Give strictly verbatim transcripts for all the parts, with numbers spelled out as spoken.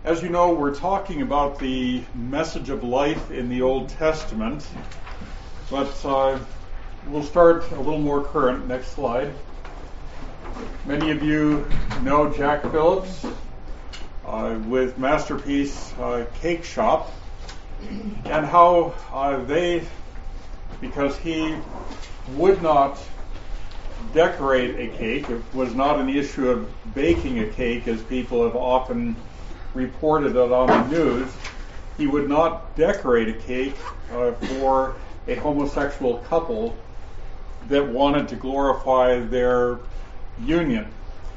As you know, we're talking about the message of life in the Old Testament, but uh, we'll start a little more current. Next slide. Many of you know Jack Phillips uh, with Masterpiece uh, Cake Shop, and how uh, they, because he would not decorate a cake, it was not an issue of baking a cake as people have often reported it on the news. He would not decorate a cake uh, for a homosexual couple that wanted to glorify their union.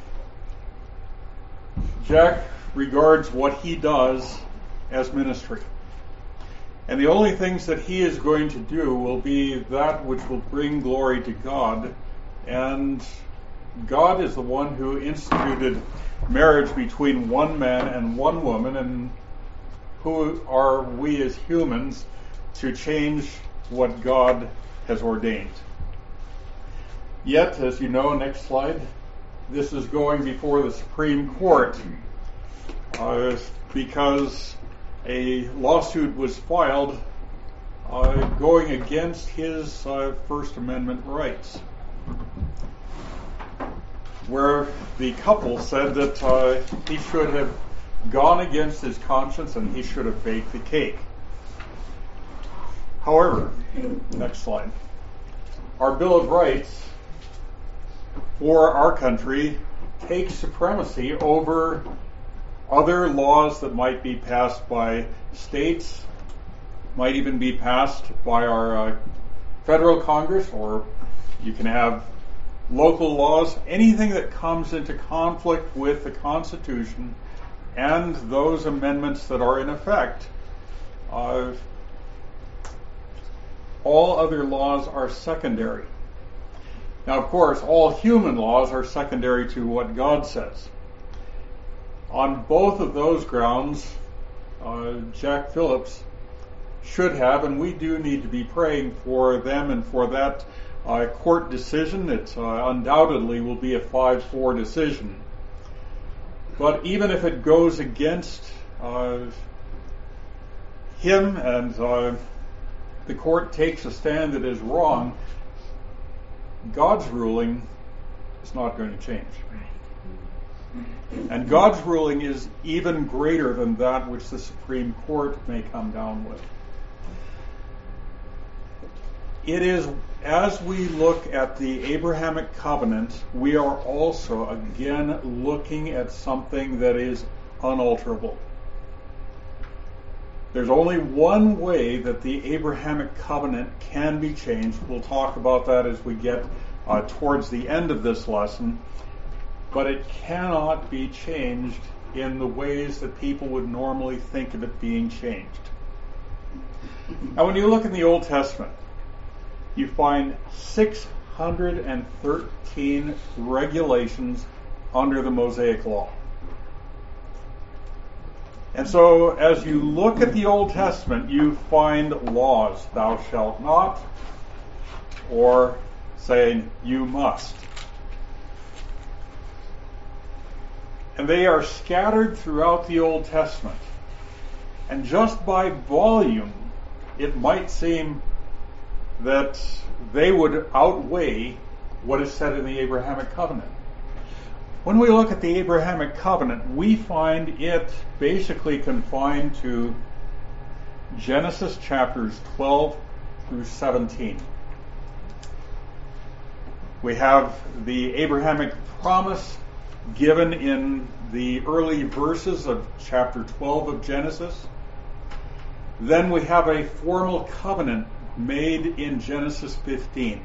Jack regards what he does as ministry. And the only things that he is going to do will be that which will bring glory to God. And God is the one who instituted marriage between one man and one woman, and who are we as humans to change what God has ordained? Yet, as you know, next slide, this is going before the Supreme Court uh, because a lawsuit was filed uh, going against his uh, First Amendment rights, where the couple said that uh, he should have gone against his conscience and he should have baked the cake. However, next slide, our Bill of Rights for our country takes supremacy over other laws that might be passed by states, might even be passed by our uh, federal Congress, or you can have local laws. Anything that comes into conflict with the Constitution and those amendments that are in effect, uh, all other laws are secondary. Now, of course, all human laws are secondary to what God says. On both of those grounds, uh, Jack Phillips should have, and we do need to be praying for them and for that uh, court decision. It uh, undoubtedly will be a five four decision. But even if it goes against uh, him and uh, the court takes a stand that is wrong, God's ruling is not going to change. And God's ruling is even greater than that which the Supreme Court may come down with. It is, as we look at the Abrahamic covenant, we are also again looking at something that is unalterable. There's only one way that the Abrahamic covenant can be changed. We'll talk about that as we get uh, towards the end of this lesson. But it cannot be changed in the ways that people would normally think of it being changed. Now, when you look in the Old Testament, you find six hundred thirteen regulations under the Mosaic Law. And so, as you look at the Old Testament, you find laws, thou shalt not, or saying, you must. And they are scattered throughout the Old Testament. And just by volume, it might seem that they would outweigh what is said in the Abrahamic covenant. When we look at the Abrahamic covenant, we find it basically confined to Genesis chapters twelve through seventeen. We have the Abrahamic promise given in the early verses of chapter twelve of Genesis. Then we have a formal covenant made in Genesis fifteen.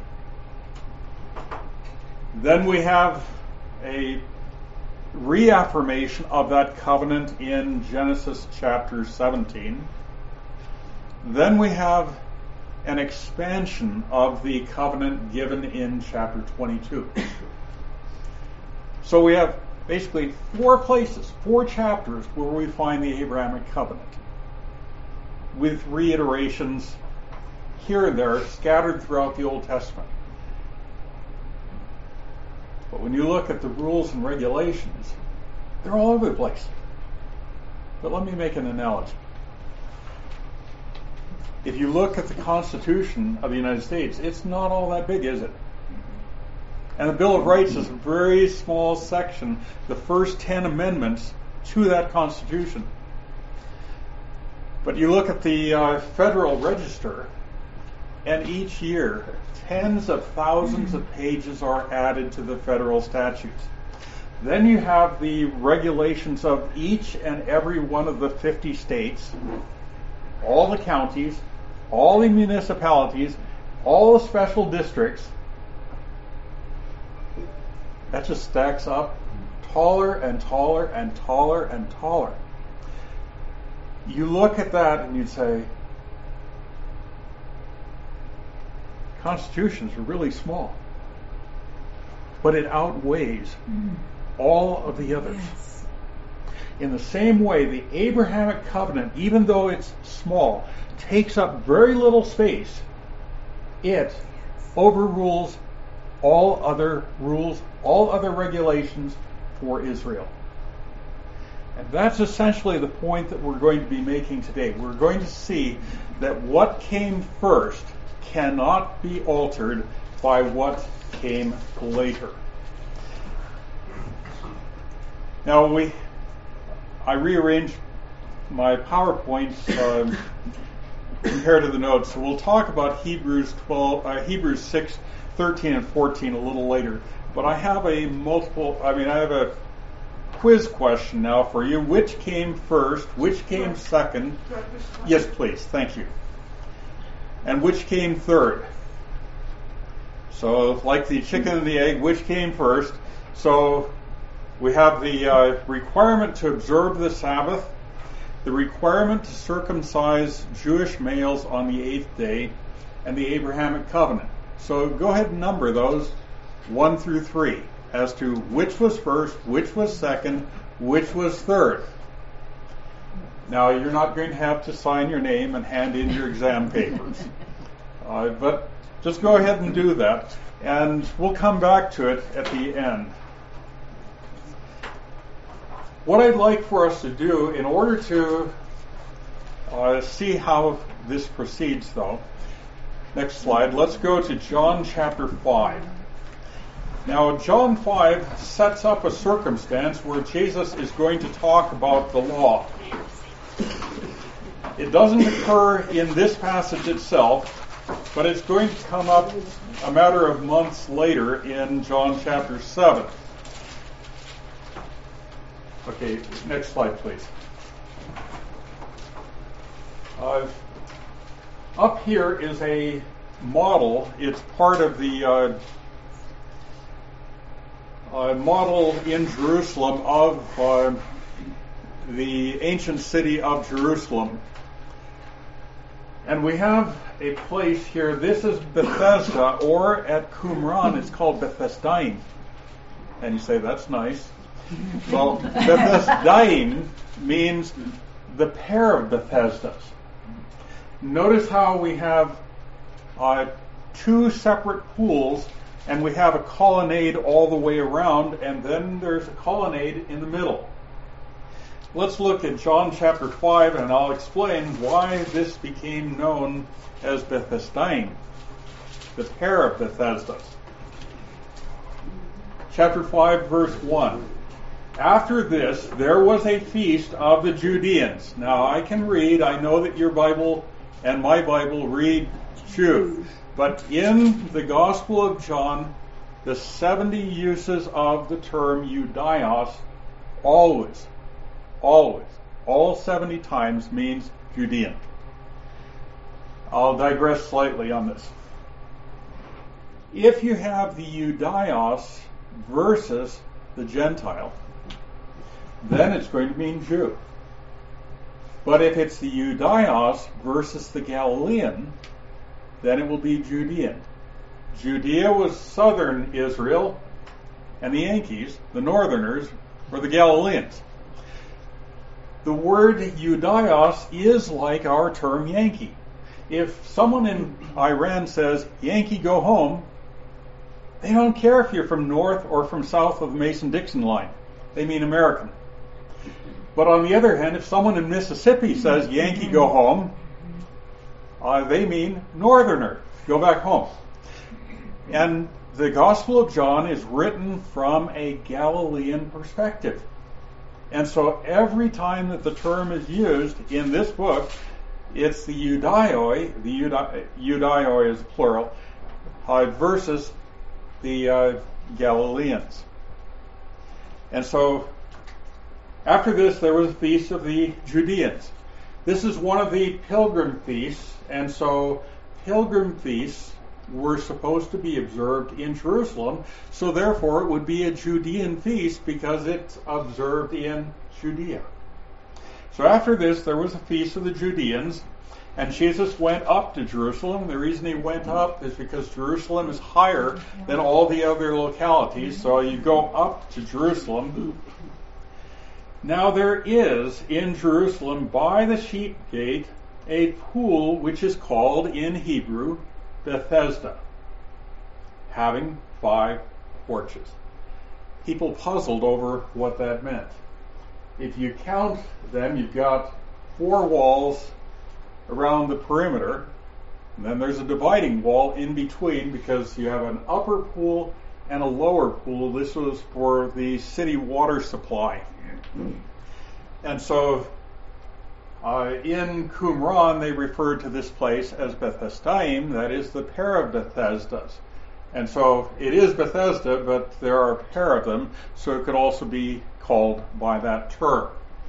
Then we have a reaffirmation of that covenant in Genesis chapter seventeen. Then we have an expansion of the covenant given in chapter twenty-two. So we have basically four places, four chapters where we find the Abrahamic covenant, with reiterations here and there scattered throughout the Old Testament. But when you look at the rules and regulations, they're all over the place. But let me make an analogy. If you look at the Constitution of the United States, it's not all that big, is it? And the Bill of Rights is a very small section, the first ten amendments to that Constitution. But you look at the uh, Federal Register, and each year, tens of thousands of pages are added to the federal statutes. Then you have the regulations of each and every one of the fifty states, all the counties, all the municipalities, all the special districts. That just stacks up taller and taller and taller and taller. You look at that and you'd say, constitutions are really small, but it outweighs mm. all of the others. Yes. In the same way, the Abrahamic covenant, even though it's small, takes up very little space. It yes. overrules all other rules, all other regulations for Israel. And that's essentially the point that we're going to be making today. We're going to see that what came first cannot be altered by what came later. Now, we, I rearranged my PowerPoint um, compared to the notes, so we'll talk about Hebrews twelve, uh, Hebrews six, thirteen, and fourteen a little later. But I have a multiple. I mean, I have a quiz question now for you. Which came first? Which came second? Yes, please. Thank you. And which came third? So, like the chicken and the egg, which came first? So, we have the uh, requirement to observe the Sabbath, the requirement to circumcise Jewish males on the eighth day, and the Abrahamic covenant. So, go ahead and number those one through three as to which was first, which was second, which was third. Now, you're not going to have to sign your name and hand in your exam papers. Uh, but just go ahead and do that, and we'll come back to it at the end. What I'd like for us to do, in order to uh, see how this proceeds, though, next slide, let's go to John chapter five. Now, John five sets up a circumstance where Jesus is going to talk about the law. It doesn't occur in this passage itself, but it's going to come up a matter of months later in John chapter seven. Okay, next slide, please. Uh, up here is a model. It's part of the uh, uh, model in Jerusalem of uh, the ancient city of Jerusalem. And we have a place here. This is Bethesda, or at Qumran, it's called Bethesdaim. And you say, that's nice. Well, Bethesdaim means the pair of Bethesdas. Notice how we have uh, two separate pools, and we have a colonnade all the way around, and then there's a colonnade in the middle. Let's look at John chapter five, and I'll explain why this became known as Bethesdaim, the pair of Bethesdas. Chapter five, verse one. After this, there was a feast of the Judeans. Now, I can read. I know that your Bible and my Bible read Jew. But in the Gospel of John, the seventy uses of the term Judaios always, always, all seventy times means Judean. I'll digress slightly on this. If you have the Judaios versus the Gentile, then it's going to mean Jew. But if it's the Judaios versus the Galilean, then it will be Judean. Judea was southern Israel, and the Yankees, the northerners, were the Galileans. The word Judaios is like our term Yankee. If someone in Iran says, Yankee, go home, they don't care if you're from north or from south of the Mason-Dixon line. They mean American. But on the other hand, if someone in Mississippi says, Yankee, go home, uh, they mean northerner, go back home. And the Gospel of John is written from a Galilean perspective. And so every time that the term is used in this book, it's the Judaioi, the Judai, Judaioi is plural, uh, versus the uh, Galileans. And so after this, there was a feast of the Judeans. This is one of the pilgrim feasts, and so pilgrim feasts were supposed to be observed in Jerusalem, so therefore it would be a Judean feast because it's observed in Judea. So after this, there was a feast of the Judeans, and Jesus went up to Jerusalem. The reason he went up is because Jerusalem is higher than all the other localities, so you go up to Jerusalem. Now there is in Jerusalem by the sheep gate a pool which is called in Hebrew Bethesda, having five porches. People puzzled over what that meant. If you count them, you've got four walls around the perimeter, and then there's a dividing wall in between because you have an upper pool and a lower pool. This was for the city water supply. And so uh, in Qumran, they referred to this place as Bethesdaim, that is the pair of Bethesdas. And so it is Bethesda, but there are a pair of them, so it could also be called by that term.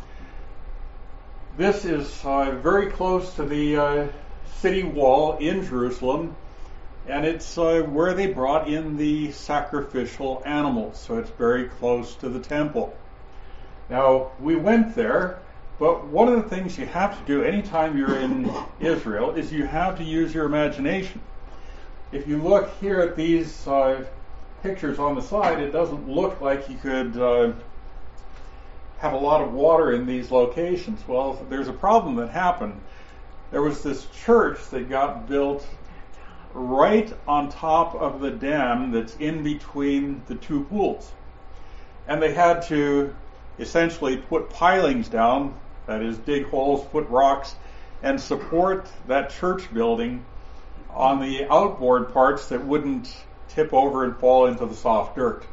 This is uh, very close to the uh, city wall in Jerusalem, and it's uh, where they brought in the sacrificial animals, so it's very close to the temple. Now, we went there, but one of the things you have to do anytime you're in Israel is you have to use your imagination. If you look here at these uh, pictures on the side, it doesn't look like you could uh, have a lot of water in these locations. Well, there's a problem that happened. There was this church that got built right on top of the dam that's in between the two pools. And they had to essentially put pilings down, that is, dig holes, put rocks, and support that church building on the outboard parts that wouldn't tip over and fall into the soft dirt.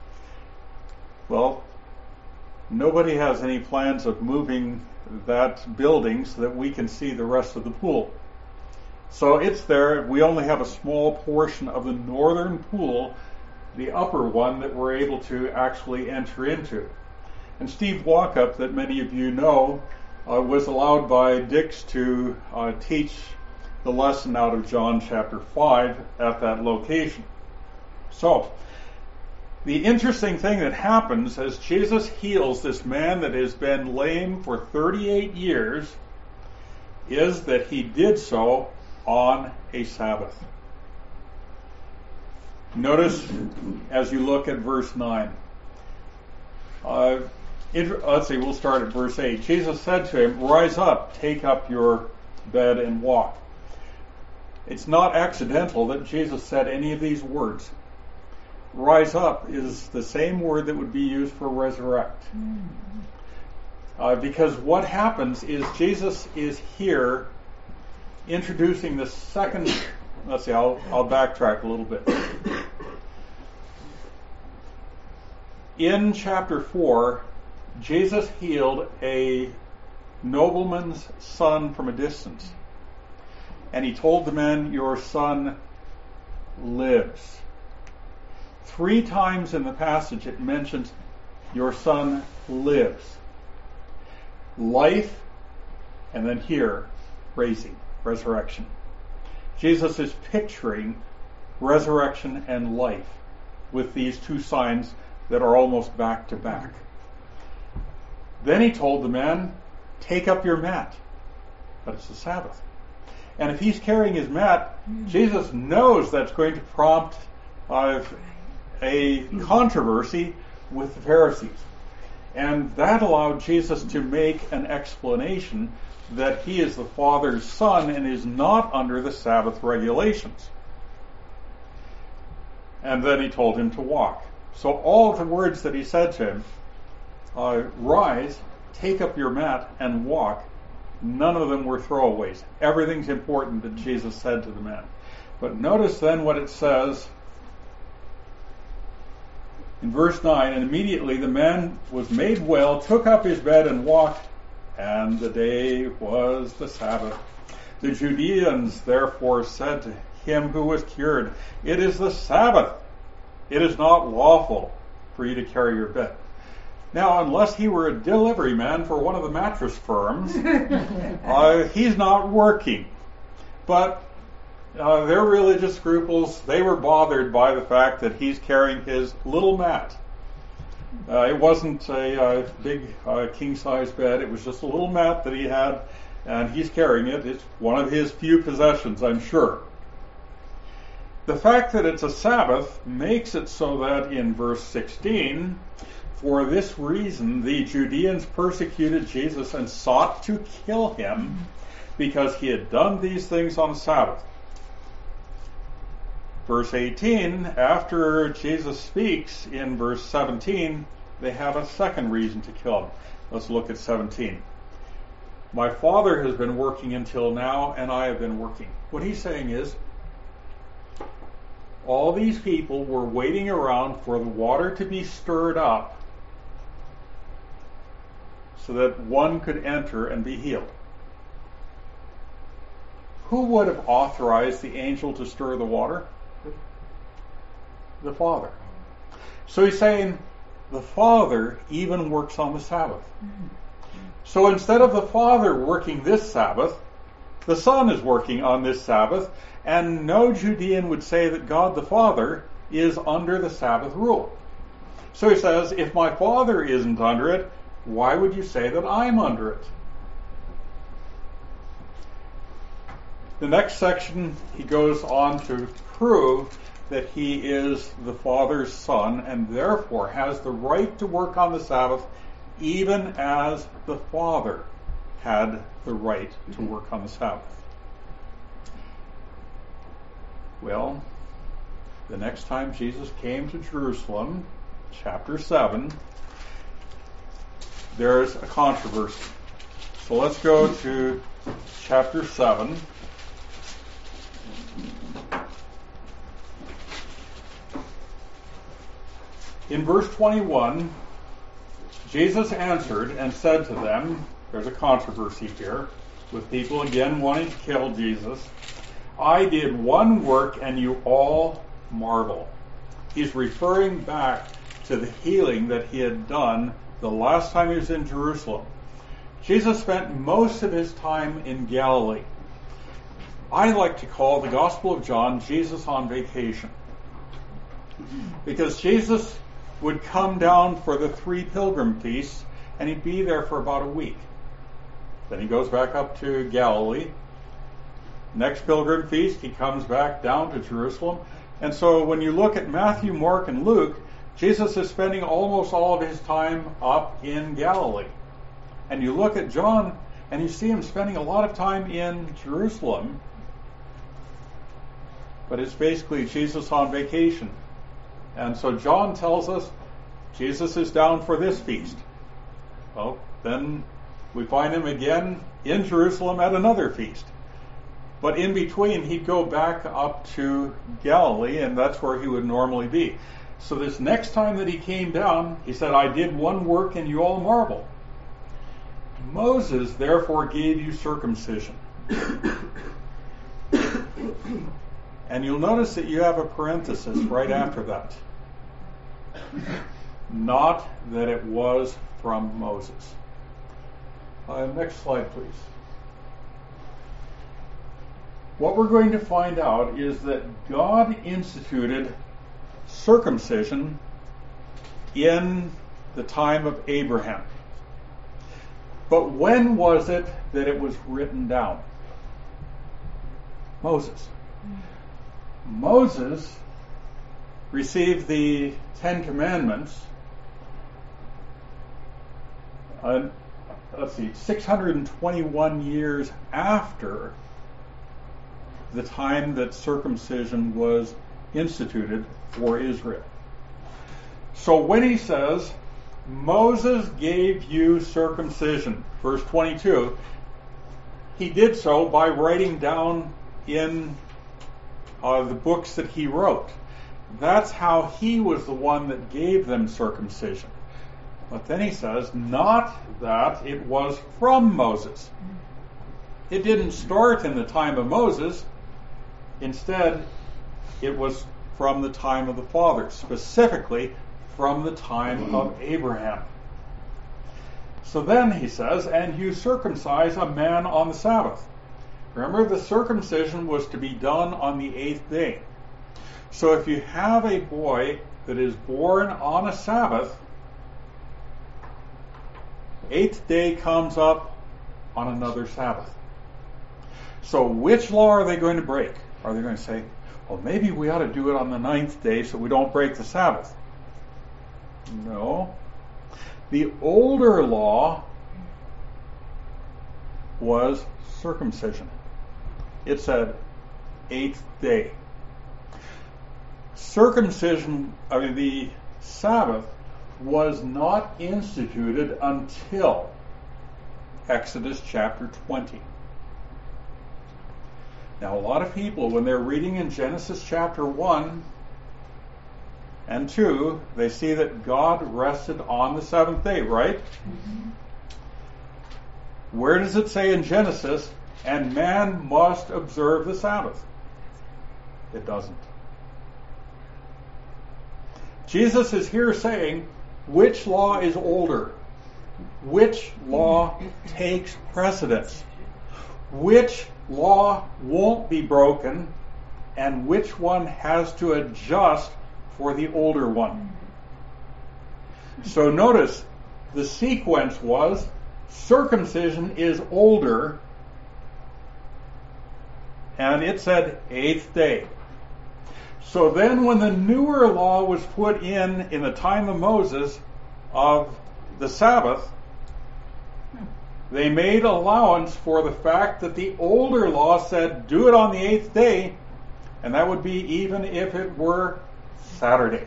Well, nobody has any plans of moving that building so that we can see the rest of the pool. So it's there. We only have a small portion of the northern pool, the upper one, that we're able to actually enter into. And Steve Walkup, that many of you know, uh, was allowed by Dix to uh, teach the lesson out of John chapter five at that location. So, the interesting thing that happens as Jesus heals this man that has been lame for thirty-eight years is that he did so on a Sabbath. Notice as you look at verse nine. Uh, let's see, we'll start at verse eight. Jesus said to him, "Rise up, take up your bed and walk." It's not accidental that Jesus said any of these words. Rise up is the same word that would be used for resurrect. Uh, because what happens is Jesus is here introducing the second, let's see, I'll, I'll backtrack a little bit. In chapter four, Jesus healed a nobleman's son from a distance. And he told the men, "Your son lives." Three times in the passage it mentions, "Your son lives." Life, and then here, raising, resurrection. Jesus is picturing resurrection and life with these two signs that are almost back to back. Then he told the men, "Take up your mat." But it's the Sabbath. And if he's carrying his mat, Jesus knows that's going to prompt uh, a controversy with the Pharisees. And that allowed Jesus to make an explanation that he is the Father's Son and is not under the Sabbath regulations. And then he told him to walk. So all of the words that he said to him, uh, rise, take up your mat and walk. None of them were throwaways. Everything's important that Jesus said to the men. But notice then what it says in verse nine, and immediately the man was made well, took up his bed and walked, and the day was the Sabbath. The Judeans therefore said to him who was cured, "It is the Sabbath. It is not lawful for you to carry your bed." Now, unless he were a delivery man for one of the mattress firms, uh, he's not working. But uh, their religious scruples, they were bothered by the fact that he's carrying his little mat. Uh, it wasn't a uh, big uh, king-size bed. It was just a little mat that he had, and he's carrying it. It's one of his few possessions, I'm sure. The fact that it's a Sabbath makes it so that in verse sixteen, for this reason the Judeans persecuted Jesus and sought to kill him because he had done these things on Sabbath. Verse eighteen, after Jesus speaks in verse seventeen, they have a second reason to kill him. Let's look at seventeen. My Father has been working until now, and I have been working. What he's saying is, all these people were waiting around for the water to be stirred up so that one could enter and be healed. Who would have authorized the angel to stir the water? The Father. So he's saying the Father even works on the Sabbath. So instead of the Father working this Sabbath, the Son is working on this Sabbath, and no Judean would say that God the Father is under the Sabbath rule. So he says, if my Father isn't under it, why would you say that I'm under it? The next section, he goes on to prove that he is the Father's Son and therefore has the right to work on the Sabbath even as the Father had the right to work on the Sabbath. Well, the next time Jesus came to Jerusalem, chapter seven, there's a controversy. So let's go to chapter seven. In verse twenty-one, Jesus answered and said to them, there's a controversy here, with people again wanting to kill Jesus, I did one work and you all marvel. He's referring back to the healing that he had done the last time he was in Jerusalem. Jesus spent most of his time in Galilee. I like to call the Gospel of John Jesus on vacation. Because Jesus would come down for the three pilgrim feasts and he'd be there for about a week. Then he goes back up to Galilee. Next pilgrim feast, he comes back down to Jerusalem. And so when you look at Matthew, Mark, and Luke, Jesus is spending almost all of his time up in Galilee. And you look at John, and you see him spending a lot of time in Jerusalem. But it's basically Jesus on vacation. And so John tells us Jesus is down for this feast. Well, then we find him again in Jerusalem at another feast. But in between, he'd go back up to Galilee, and that's where he would normally be. So this next time that he came down, he said, I did one work and you all marvel. Moses therefore gave you circumcision. And you'll notice that you have a parenthesis right after that. Not that it was from Moses. Uh, next slide, please. What we're going to find out is that God instituted circumcision in the time of Abraham. But when was it that it was written down? Moses. Moses received the Ten Commandments, uh, let's see, six hundred twenty-one years after the time that circumcision was instituted for Israel. So when he says, Moses gave you circumcision. Verse twenty-two. He did so by writing down in uh, the books that he wrote. That's how he was the one that gave them circumcision. But then he says, not that it was from Moses. It didn't start in the time of Moses. Instead, it was from the time of the fathers, specifically from the time of Abraham. So then he says, and you circumcise a man on the Sabbath. Remember, the circumcision was to be done on the eighth day. So if you have a boy that is born on a Sabbath, eighth day comes up on another Sabbath. So which law are they going to break? Are they going to say, well, maybe we ought to do it on the ninth day so we don't break the Sabbath? No. The older law was circumcision. It said eighth day. Circumcision, I mean the Sabbath, was not instituted until Exodus chapter twenty. Now a lot of people, when they're reading in Genesis chapter one and two, they see that God rested on the seventh day, right? Mm-hmm. Where does it say in Genesis, and man must observe the Sabbath? It doesn't. Jesus is here saying, which law is older? Which law takes precedence? Which law won't be broken? And which one has to adjust for the older one? So notice, the sequence was, circumcision is older, and it said eighth day. So then when the newer law was put in in the time of Moses of the Sabbath, they made allowance for the fact that the older law said do it on the eighth day, and that would be even if it were Saturday.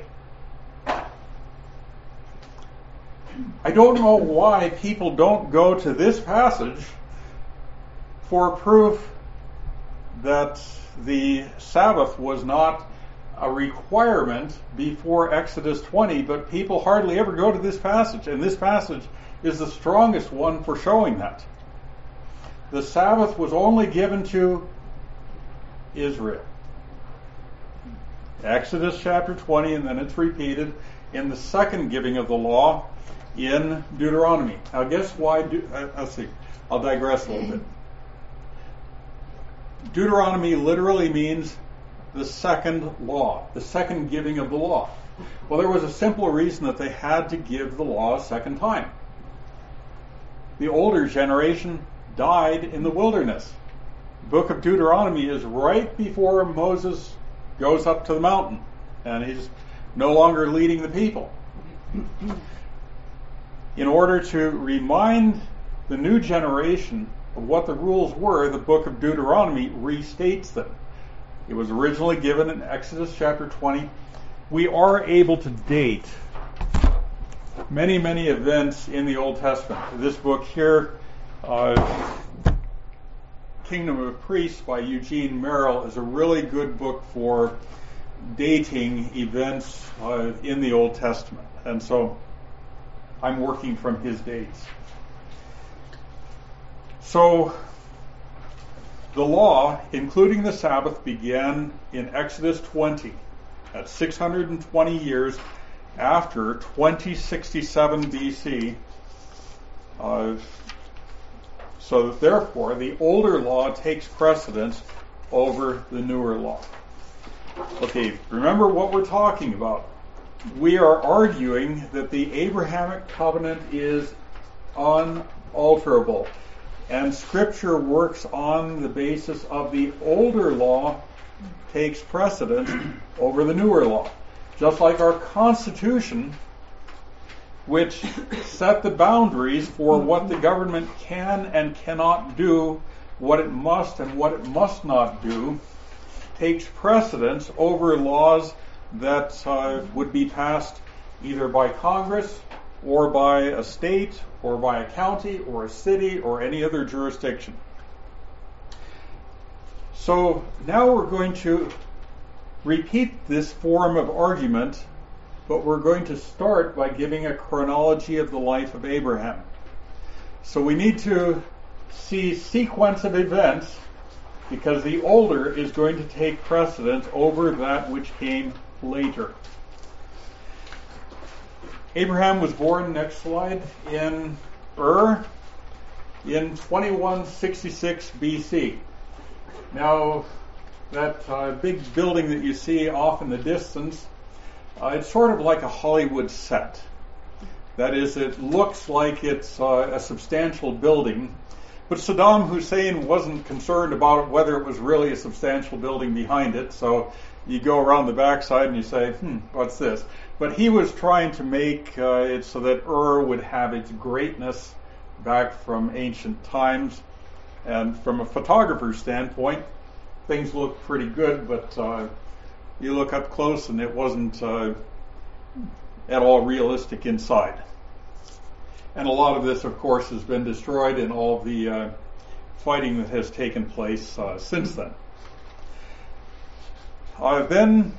I don't know why people don't go to this passage for proof that the Sabbath was not a requirement before Exodus twenty, but people hardly ever go to this passage, and this passage is the strongest one for showing that. The Sabbath was only given to Israel. Exodus chapter twenty, and then it's repeated in the second giving of the law in Deuteronomy. Now guess why, De- uh, let's see, I'll digress a little bit. Deuteronomy literally means the second law, the second giving of the law. Well, there was a simple reason that they had to give the law a second time. The older generation died in the wilderness. The book of Deuteronomy is right before Moses goes up to the mountain, and he's no longer leading the people. In order to remind the new generation of what the rules were, the book of Deuteronomy restates them. It was originally given in Exodus chapter twenty. We are able to date many, many events in the Old Testament. This book here, uh, Kingdom of Priests by Eugene Merrill, is a really good book for dating events uh, in the Old Testament. And so I'm working from his dates. So the law, including the Sabbath, began in Exodus twenty. That's six hundred twenty years after twenty sixty-seven B C. Uh, so therefore, the older law takes precedence over the newer law. Okay, remember what we're talking about. We are arguing that the Abrahamic covenant is unalterable. And Scripture works on the basis of the older law takes precedence over the newer law. Just like our Constitution, which set the boundaries for what the government can and cannot do, what it must and what it must not do, takes precedence over laws that uh, would be passed either by Congress or by a state, or by a county, or a city, or any other jurisdiction. So now we're going to repeat this form of argument, but we're going to start by giving a chronology of the life of Abraham. So we need to see sequence of events, because the older is going to take precedence over that which came later. Abraham was born, next slide, in Ur in twenty-one sixty-six B C. Now, that uh, big building that you see off in the distance, uh, it's sort of like a Hollywood set. That is, it looks like it's uh, a substantial building, but Saddam Hussein wasn't concerned about whether it was really a substantial building behind it, so you go around the backside and you say, hmm, what's this? But he was trying to make uh, it so that Ur would have its greatness back from ancient times. And from a photographer's standpoint, things look pretty good, but uh, you look up close and it wasn't uh, at all realistic inside. And a lot of this, of course, has been destroyed in all of the uh, fighting that has taken place uh, since then. Uh, then,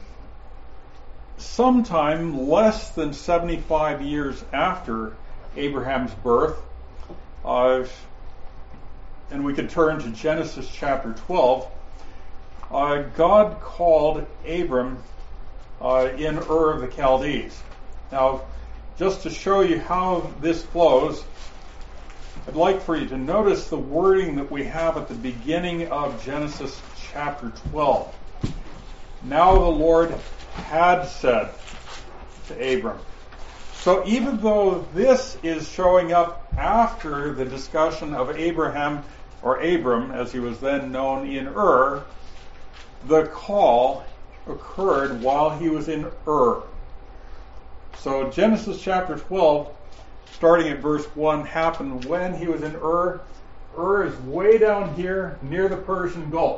sometime less than seventy-five years after Abraham's birth, uh, and we could turn to Genesis chapter twelve, uh, God called Abram uh, in Ur of the Chaldees. Now, just to show you how this flows, I'd like for you to notice the wording that we have at the beginning of Genesis chapter twelve. Now the Lord had said to Abram. So even though this is showing up after the discussion of Abraham, or Abram, as he was then known in Ur, the call occurred while he was in Ur. So Genesis chapter twelve, starting at verse one, happened when he was in Ur. Ur is way down here near the Persian Gulf.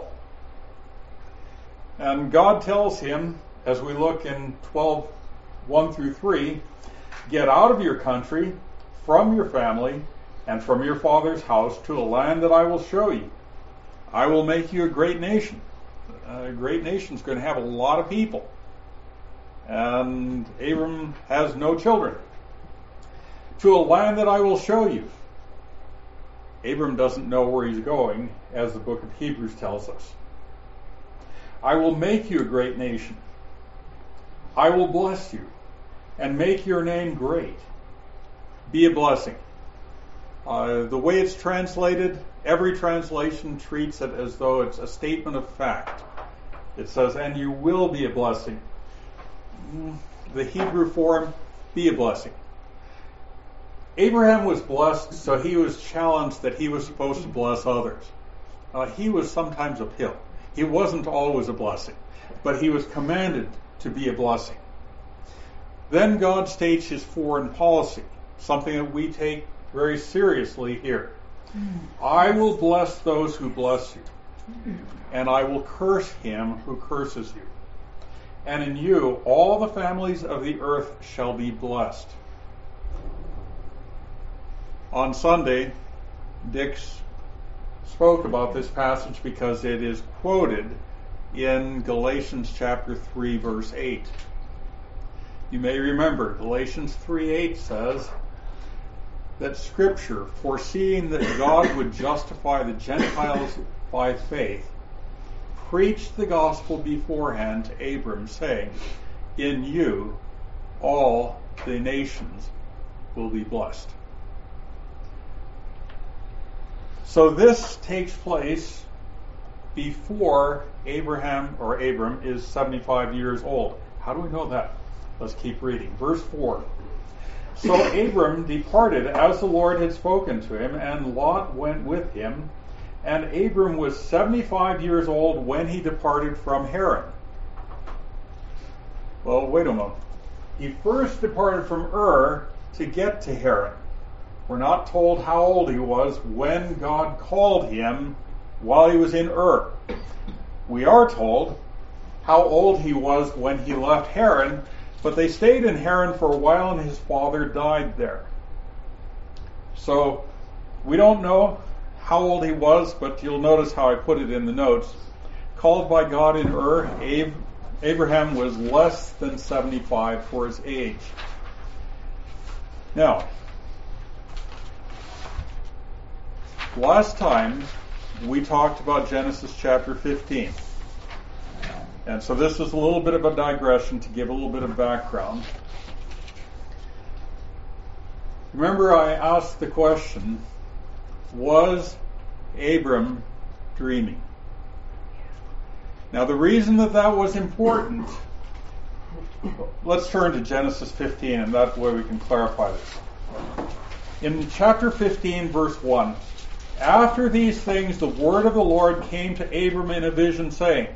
And God tells him, as we look in twelve, one through three, get out of your country, from your family, and from your father's house to a land that I will show you. I will make you a great nation. A great nation is going to have a lot of people. And Abram has no children. To a land that I will show you. Abram doesn't know where he's going, as the book of Hebrews tells us. I will make you a great nation. I will bless you and make your name great. Be a blessing. Uh, the way it's translated, every translation treats it as though it's a statement of fact. It says, and you will be a blessing. The Hebrew form, be a blessing. Abraham was blessed, so he was challenged that he was supposed to bless others. Uh, he was sometimes uphill. He wasn't always a blessing, but he was commanded to be a blessing. Then God states his foreign policy, something that we take very seriously here. I will bless those who bless you, and I will curse him who curses you. And in you all the families of the earth shall be blessed. On Sunday, Dix spoke about this passage because it is quoted in Galatians chapter three, verse eight. You may remember Galatians three eight says that Scripture, foreseeing that God would justify the Gentiles by faith, preached the gospel beforehand to Abram, saying, in you all the nations will be blessed. So this takes place before Abraham or Abram is seventy-five years old. How do we know that? Let's keep reading. Verse four. So Abram departed as the Lord had spoken to him, and Lot went with him. And Abram was seventy-five years old when he departed from Haran. Well, wait a moment. He first departed from Ur to get to Haran. We're not told how old he was when God called him while he was in Ur. We are told how old he was when he left Haran, But they stayed in Haran for a while, and his father died there. So we don't know how old he was, but you'll notice how I put it in the notes. Called by God in Ur, Ab- Abraham was less than seventy-five for his age. Now, last time we talked about Genesis chapter fifteen. And so this is a little bit of a digression to give a little bit of background. Remember, I asked the question, was Abram dreaming? Now, the reason that that was important, let's turn to Genesis fifteen, and that way we can clarify this. In chapter fifteen, verse one, after these things, the word of the Lord came to Abram in a vision, saying,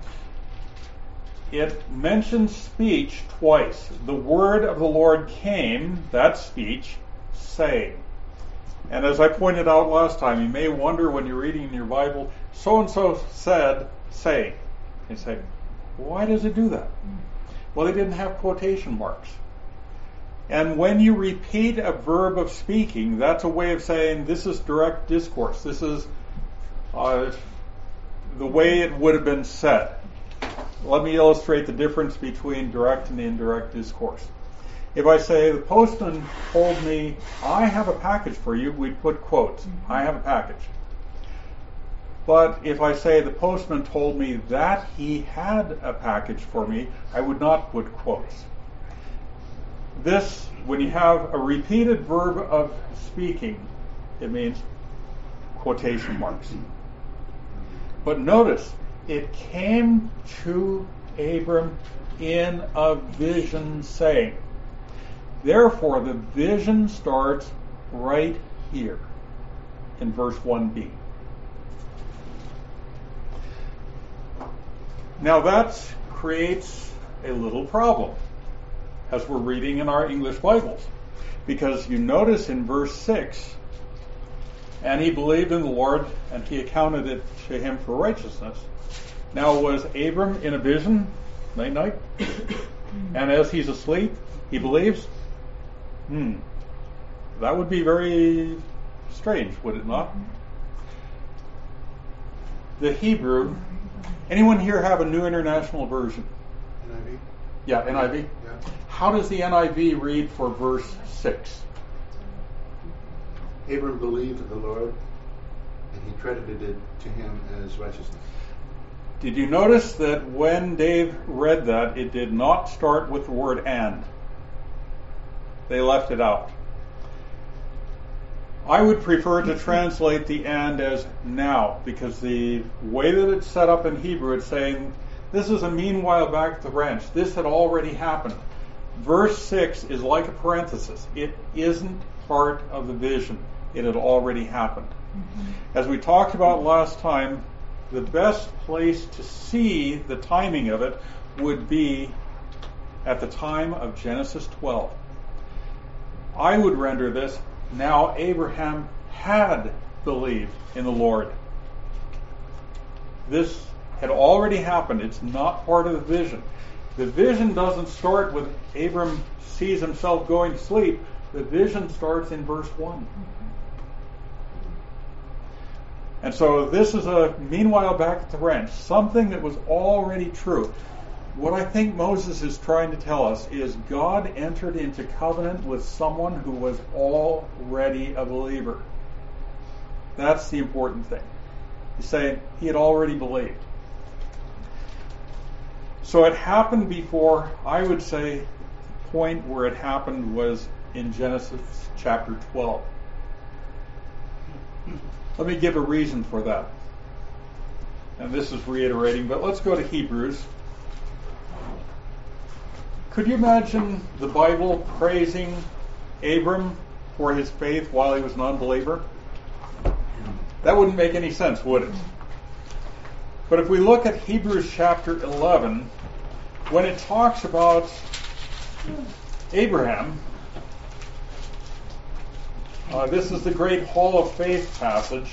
it mentions speech twice. The word of the Lord came, that speech, saying. And as I pointed out last time, you may wonder when you're reading in your Bible, so-and-so said, saying. You say, why does it do that? Well, they didn't have quotation marks. And when you repeat a verb of speaking, that's a way of saying this is direct discourse. This is uh, the way it would have been said. Let me illustrate the difference between direct and indirect discourse. If I say, the postman told me, I have a package for you, we'd put quotes. Mm-hmm. I have a package. But if I say, the postman told me that he had a package for me, I would not put quotes. This, when you have a repeated verb of speaking, it means quotation marks. But notice, it came to Abram in a vision saying. Therefore, the vision starts right here in verse one b. Now that creates a little problem as we're reading in our English Bibles, because you notice in verse six, and he believed in the Lord, and he accounted it to him for righteousness. Now, was Abram in a vision, night night, and as he's asleep, he believes? Hmm. That would be very strange, would it not? The Hebrew, anyone here have a New International Version? N I V? Yeah, N I V? Yeah. How does the N I V read for verse six? Abram believed in the Lord, and he credited it to him as righteousness. Did you notice that when Dave read that, it did not start with the word and? They left it out. I would prefer to translate the and as now, because the way that it's set up in Hebrew, it's saying, this is a meanwhile back at the ranch. This had already happened. Verse six is like a parenthesis. It isn't part of the vision. It had already happened. Mm-hmm. As we talked about last time, the best place to see the timing of it would be at the time of Genesis twelve. I would render this, now Abraham had believed in the Lord. This had already happened. It's not part of the vision. The vision doesn't start with Abram sees himself going to sleep. The vision starts in verse one. And so this is a meanwhile back at the ranch, something that was already true. What I think Moses is trying to tell us is God entered into covenant with someone who was already a believer. That's the important thing. He's saying he had already believed. So it happened before, I would say, the point where it happened was in Genesis chapter twelve. Let me give a reason for that. And this is reiterating, but let's go to Hebrews. Could you imagine the Bible praising Abram for his faith while he was an unbeliever? That wouldn't make any sense, would it? But if we look at Hebrews chapter eleven, when it talks about Abraham, uh, this is the great Hall of Faith passage.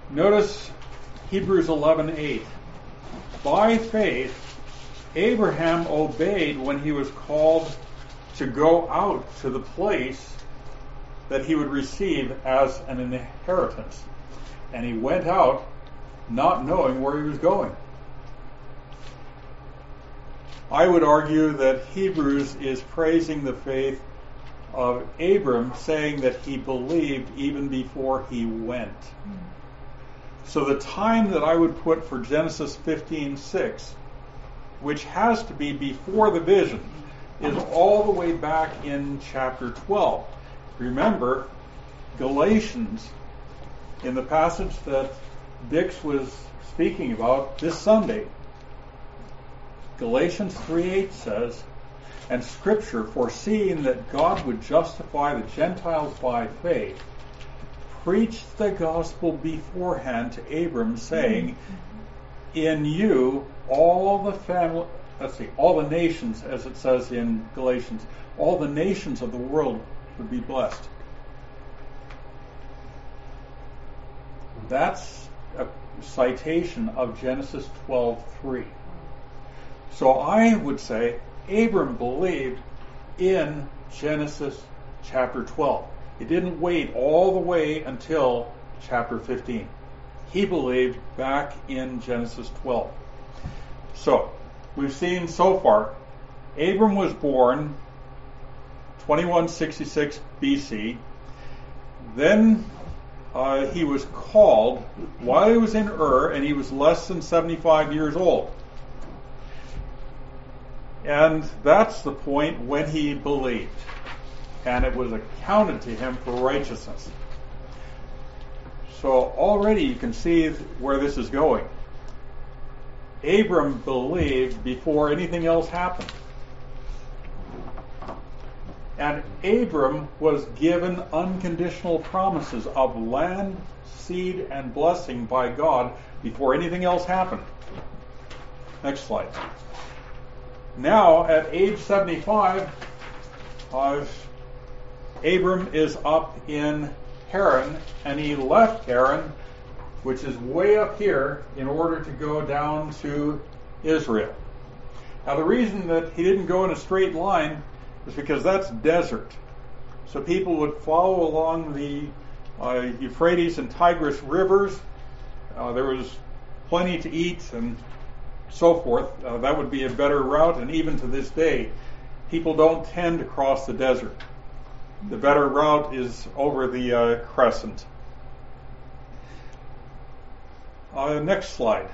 Notice Hebrews eleven eight. By faith, Abraham obeyed when he was called to go out to the place that he would receive as an inheritance. And he went out not knowing where he was going. I would argue that Hebrews is praising the faith of Abram, saying that he believed even before he went. So the time that I would put for Genesis fifteen six, which has to be before the vision, is all the way back in chapter twelve. Remember, Galatians, in the passage that Dix was speaking about this Sunday, Galatians three eight says, and Scripture, foreseeing that God would justify the Gentiles by faith, preached the gospel beforehand to Abram, saying, in you all the family, let's see, all the nations, as it says in Galatians, all the nations of the world would be blessed. That's a citation of Genesis twelve three. So I would say Abram believed in Genesis chapter twelve. He didn't wait all the way until chapter fifteen. He believed back in Genesis twelve. So, we've seen so far, Abram was born twenty-one sixty-six B C. Then uh, he was called while he was in Ur, and he was less than seventy-five years old. And that's the point when he believed. And it was accounted to him for righteousness. So already you can see where this is going. Abram believed before anything else happened. And Abram was given unconditional promises of land, seed, and blessing by God before anything else happened. Next slide. Now, at age seventy-five, uh, Abram is up in Haran, and he left Haran, which is way up here, in order to go down to Israel. Now, the reason that he didn't go in a straight line is because that's desert. So people would follow along the uh, Euphrates and Tigris rivers. Uh, there was plenty to eat and so forth. Uh, that would be a better route, and even to this day, people don't tend to cross the desert. The better route is over the uh, crescent. Uh, next slide.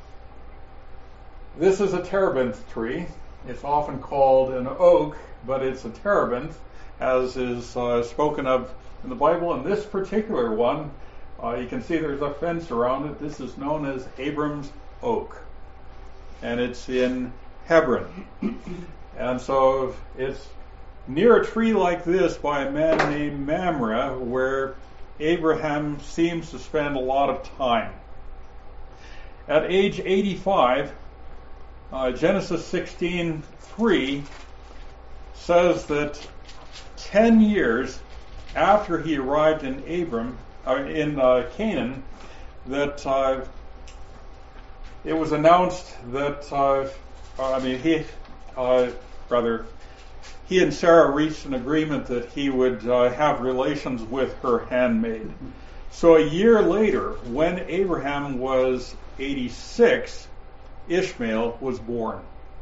This is a terebinth tree. It's often called an oak, but it's a terebinth, as is uh, spoken of in the Bible. And this particular one, uh, you can see there's a fence around it. This is known as Abram's oak, and it's in Hebron. And so it's near a tree like this by a man named Mamre, where Abraham seems to spend a lot of time. At age eighty-five, uh, Genesis sixteen three says that ten years after he arrived in Abram, uh, in uh, Canaan, that uh, it was announced that uh, I mean he uh, rather. He and Sarah reached an agreement that he would uh, have relations with her handmaid. So a year later, when Abraham was eighty-six, Ishmael was born.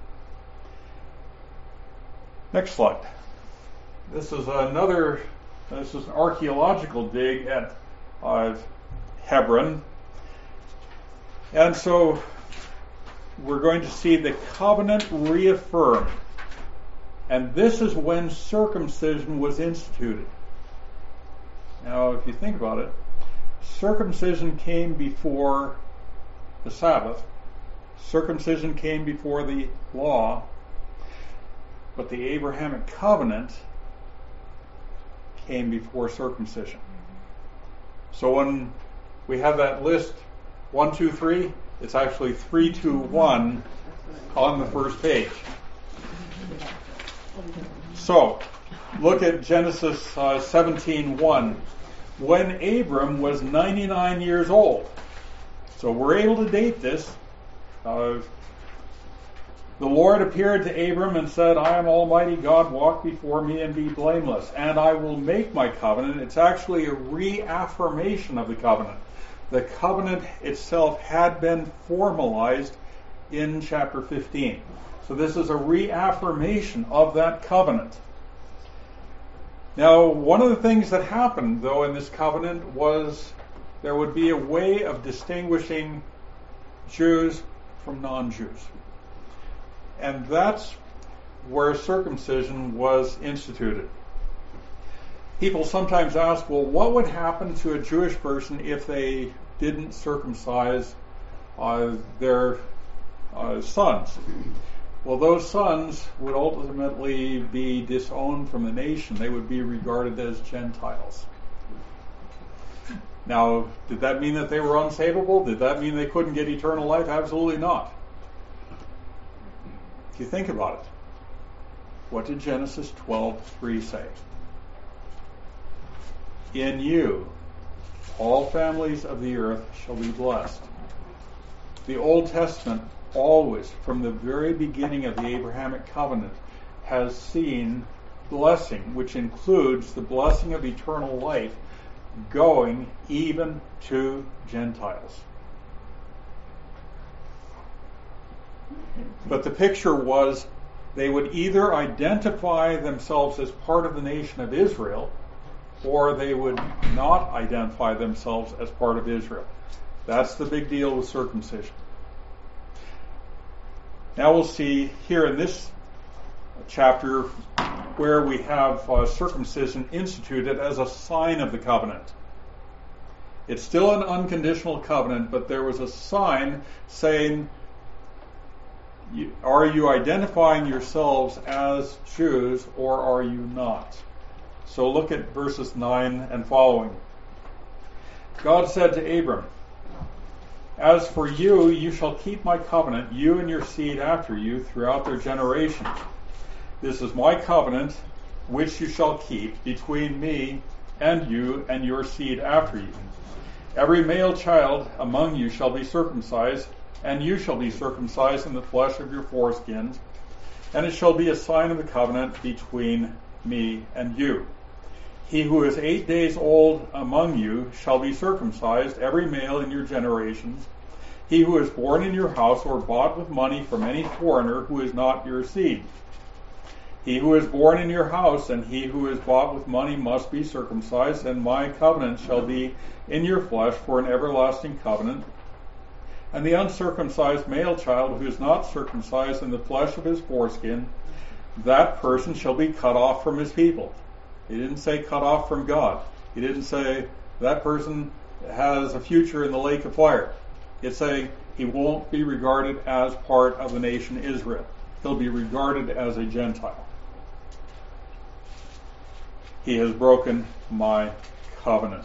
Next slide. This is another, this is an archaeological dig at uh, Hebron. And so we're going to see the covenant reaffirmed. And this is when circumcision was instituted. Now, if you think about it, circumcision came before the Sabbath. Circumcision came before the law. But the Abrahamic covenant came before circumcision. So when we have that list, one, two, three, it's actually three, two, one on the first page. So, look at Genesis uh, seventeen one. When Abram was ninety-nine years old. So we're able to date this. Uh, the Lord appeared to Abram and said, I am Almighty God, walk before me and be blameless, and I will make my covenant. It's actually a reaffirmation of the covenant. The covenant itself had been formalized in chapter fifteen. So this is a reaffirmation of that covenant. Now, one of the things that happened, though, in this covenant was there would be a way of distinguishing Jews from non-Jews. And that's where circumcision was instituted. People sometimes ask, well, what would happen to a Jewish person if they didn't circumcise uh, their uh, sons? Well, those sons would ultimately be disowned from the nation. They would be regarded as Gentiles. Now, did that mean that they were unsavable? Did that mean they couldn't get eternal life? Absolutely not. If you think about it, what did Genesis twelve three say? In you, all families of the earth shall be blessed. The Old Testament always, from the very beginning of the Abrahamic covenant, has seen blessing, which includes the blessing of eternal life, going even to Gentiles. But the picture was they would either identify themselves as part of the nation of Israel, or they would not identify themselves as part of Israel. That's the big deal with circumcision. Now we'll see here in this chapter where we have uh, circumcision instituted as a sign of the covenant. It's still an unconditional covenant, but there was a sign saying, are you identifying yourselves as Jews or are you not? So look at verses nine and following. God said to Abram, as for you, you shall keep my covenant, you and your seed after you, throughout their generations. This is my covenant, which you shall keep between me and you and your seed after you. Every male child among you shall be circumcised, and you shall be circumcised in the flesh of your foreskins, and it shall be a sign of the covenant between me and you. He who is eight days old among you shall be circumcised, every male in your generations. He who is born in your house or bought with money from any foreigner who is not your seed. He who is born in your house and he who is bought with money must be circumcised, and my covenant shall be in your flesh for an everlasting covenant. And the uncircumcised male child who is not circumcised in the flesh of his foreskin, that person shall be cut off from his people. He didn't say cut off from God. He didn't say that person has a future in the lake of fire. It's saying he won't be regarded as part of the nation Israel. He'll be regarded as a Gentile. He has broken my covenant.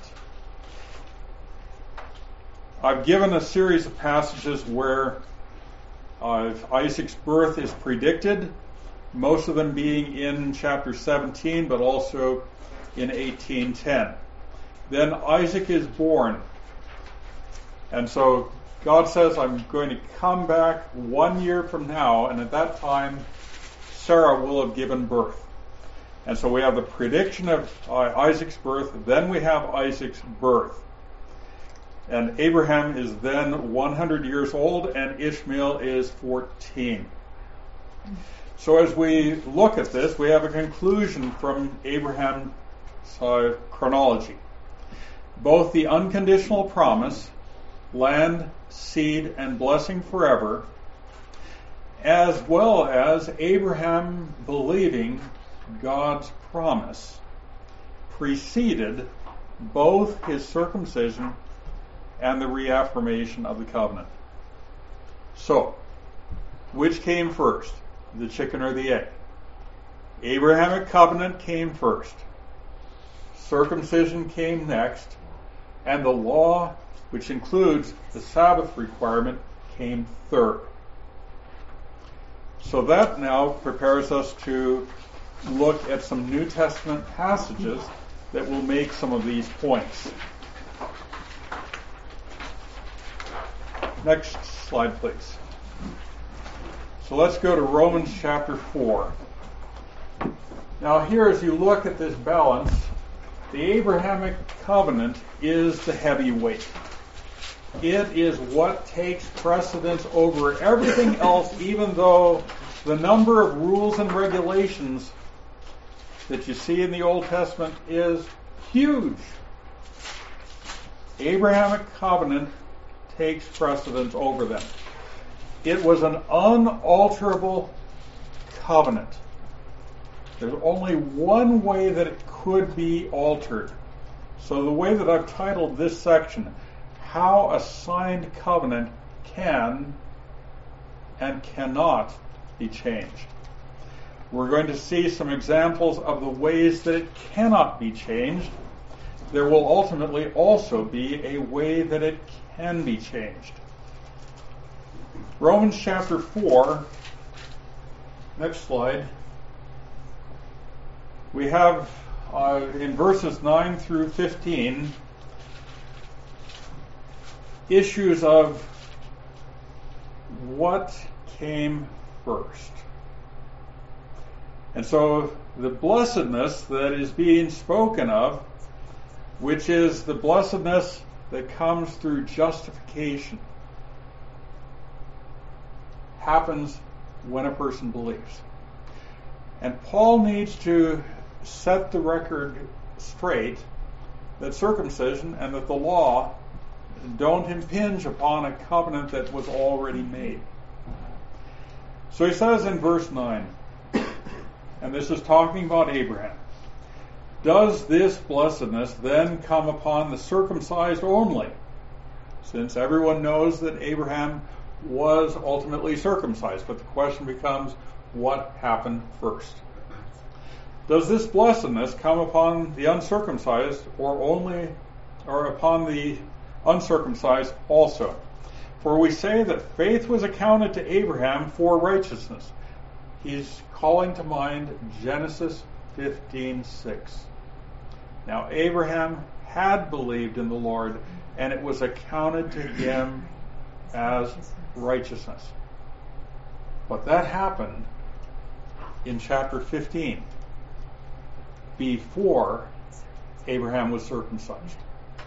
I've given a series of passages where uh, Isaac's birth is predicted, most of them being in chapter seventeen, but also in eighteen ten. Then Isaac is born. And so God says, I'm going to come back one year from now, and at that time, Sarah will have given birth. And so we have the prediction of uh, Isaac's birth, then we have Isaac's birth. And Abraham is then one hundred years old, and Ishmael is fourteen. So as we look at this, we have a conclusion from Abraham's uh, chronology. Both the unconditional promise, land, seed, and blessing forever, as well as Abraham believing God's promise, preceded both his circumcision and the reaffirmation of the covenant. So, which came first, the chicken or the egg? Abrahamic covenant came first. Circumcision came next. And the law, which includes the Sabbath requirement, came third. So that now prepares us to look at some New Testament passages that will make some of these points. Next slide, please. So let's go to Romans chapter four. Now here, as you look at this balance, the Abrahamic covenant is the heavy weight. It is what takes precedence over everything else, even though the number of rules and regulations that you see in the Old Testament is huge. Abrahamic covenant takes precedence over them. It was an unalterable covenant. There's only one way that it could be altered. So the way that I've titled this section, How a Signed Covenant Can and Cannot Be Changed. We're going to see some examples of the ways that it cannot be changed. There will ultimately also be a way that it can be changed. Romans chapter four, next slide. We have uh, in verses nine through fifteen issues of what came first. And so the blessedness that is being spoken of, which is the blessedness that comes through justification, happens when a person believes. And Paul needs to set the record straight that circumcision and that the law don't impinge upon a covenant that was already made. So he says in verse nine, and this is talking about Abraham, does this blessedness then come upon the circumcised only? Since everyone knows that Abraham was ultimately circumcised, but the question becomes, what happened first? Does this blessedness come upon the uncircumcised or only, or upon the uncircumcised also? For we say that faith was accounted to Abraham for righteousness. He's calling to mind Genesis fifteen six. Now Abraham had believed in the Lord, and it was accounted to him as righteousness. But that happened in chapter fifteen, before Abraham was circumcised.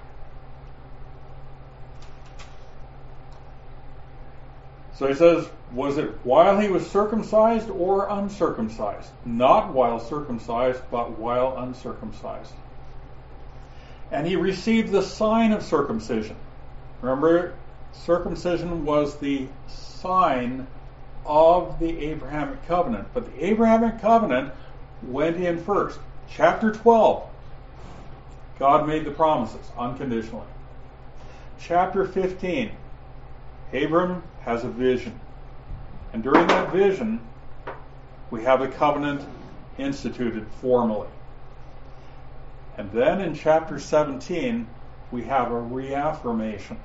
So he says, was it while he was circumcised or uncircumcised? Not while circumcised, but while uncircumcised. And he received the sign of circumcision. Remember, circumcision was the sign of the Abrahamic covenant. But the Abrahamic covenant went in first. Chapter twelve, God made the promises unconditionally. Chapter fifteen, Abram has a vision. And during that vision, we have a covenant instituted formally. And then in chapter seventeen, we have a reaffirmation.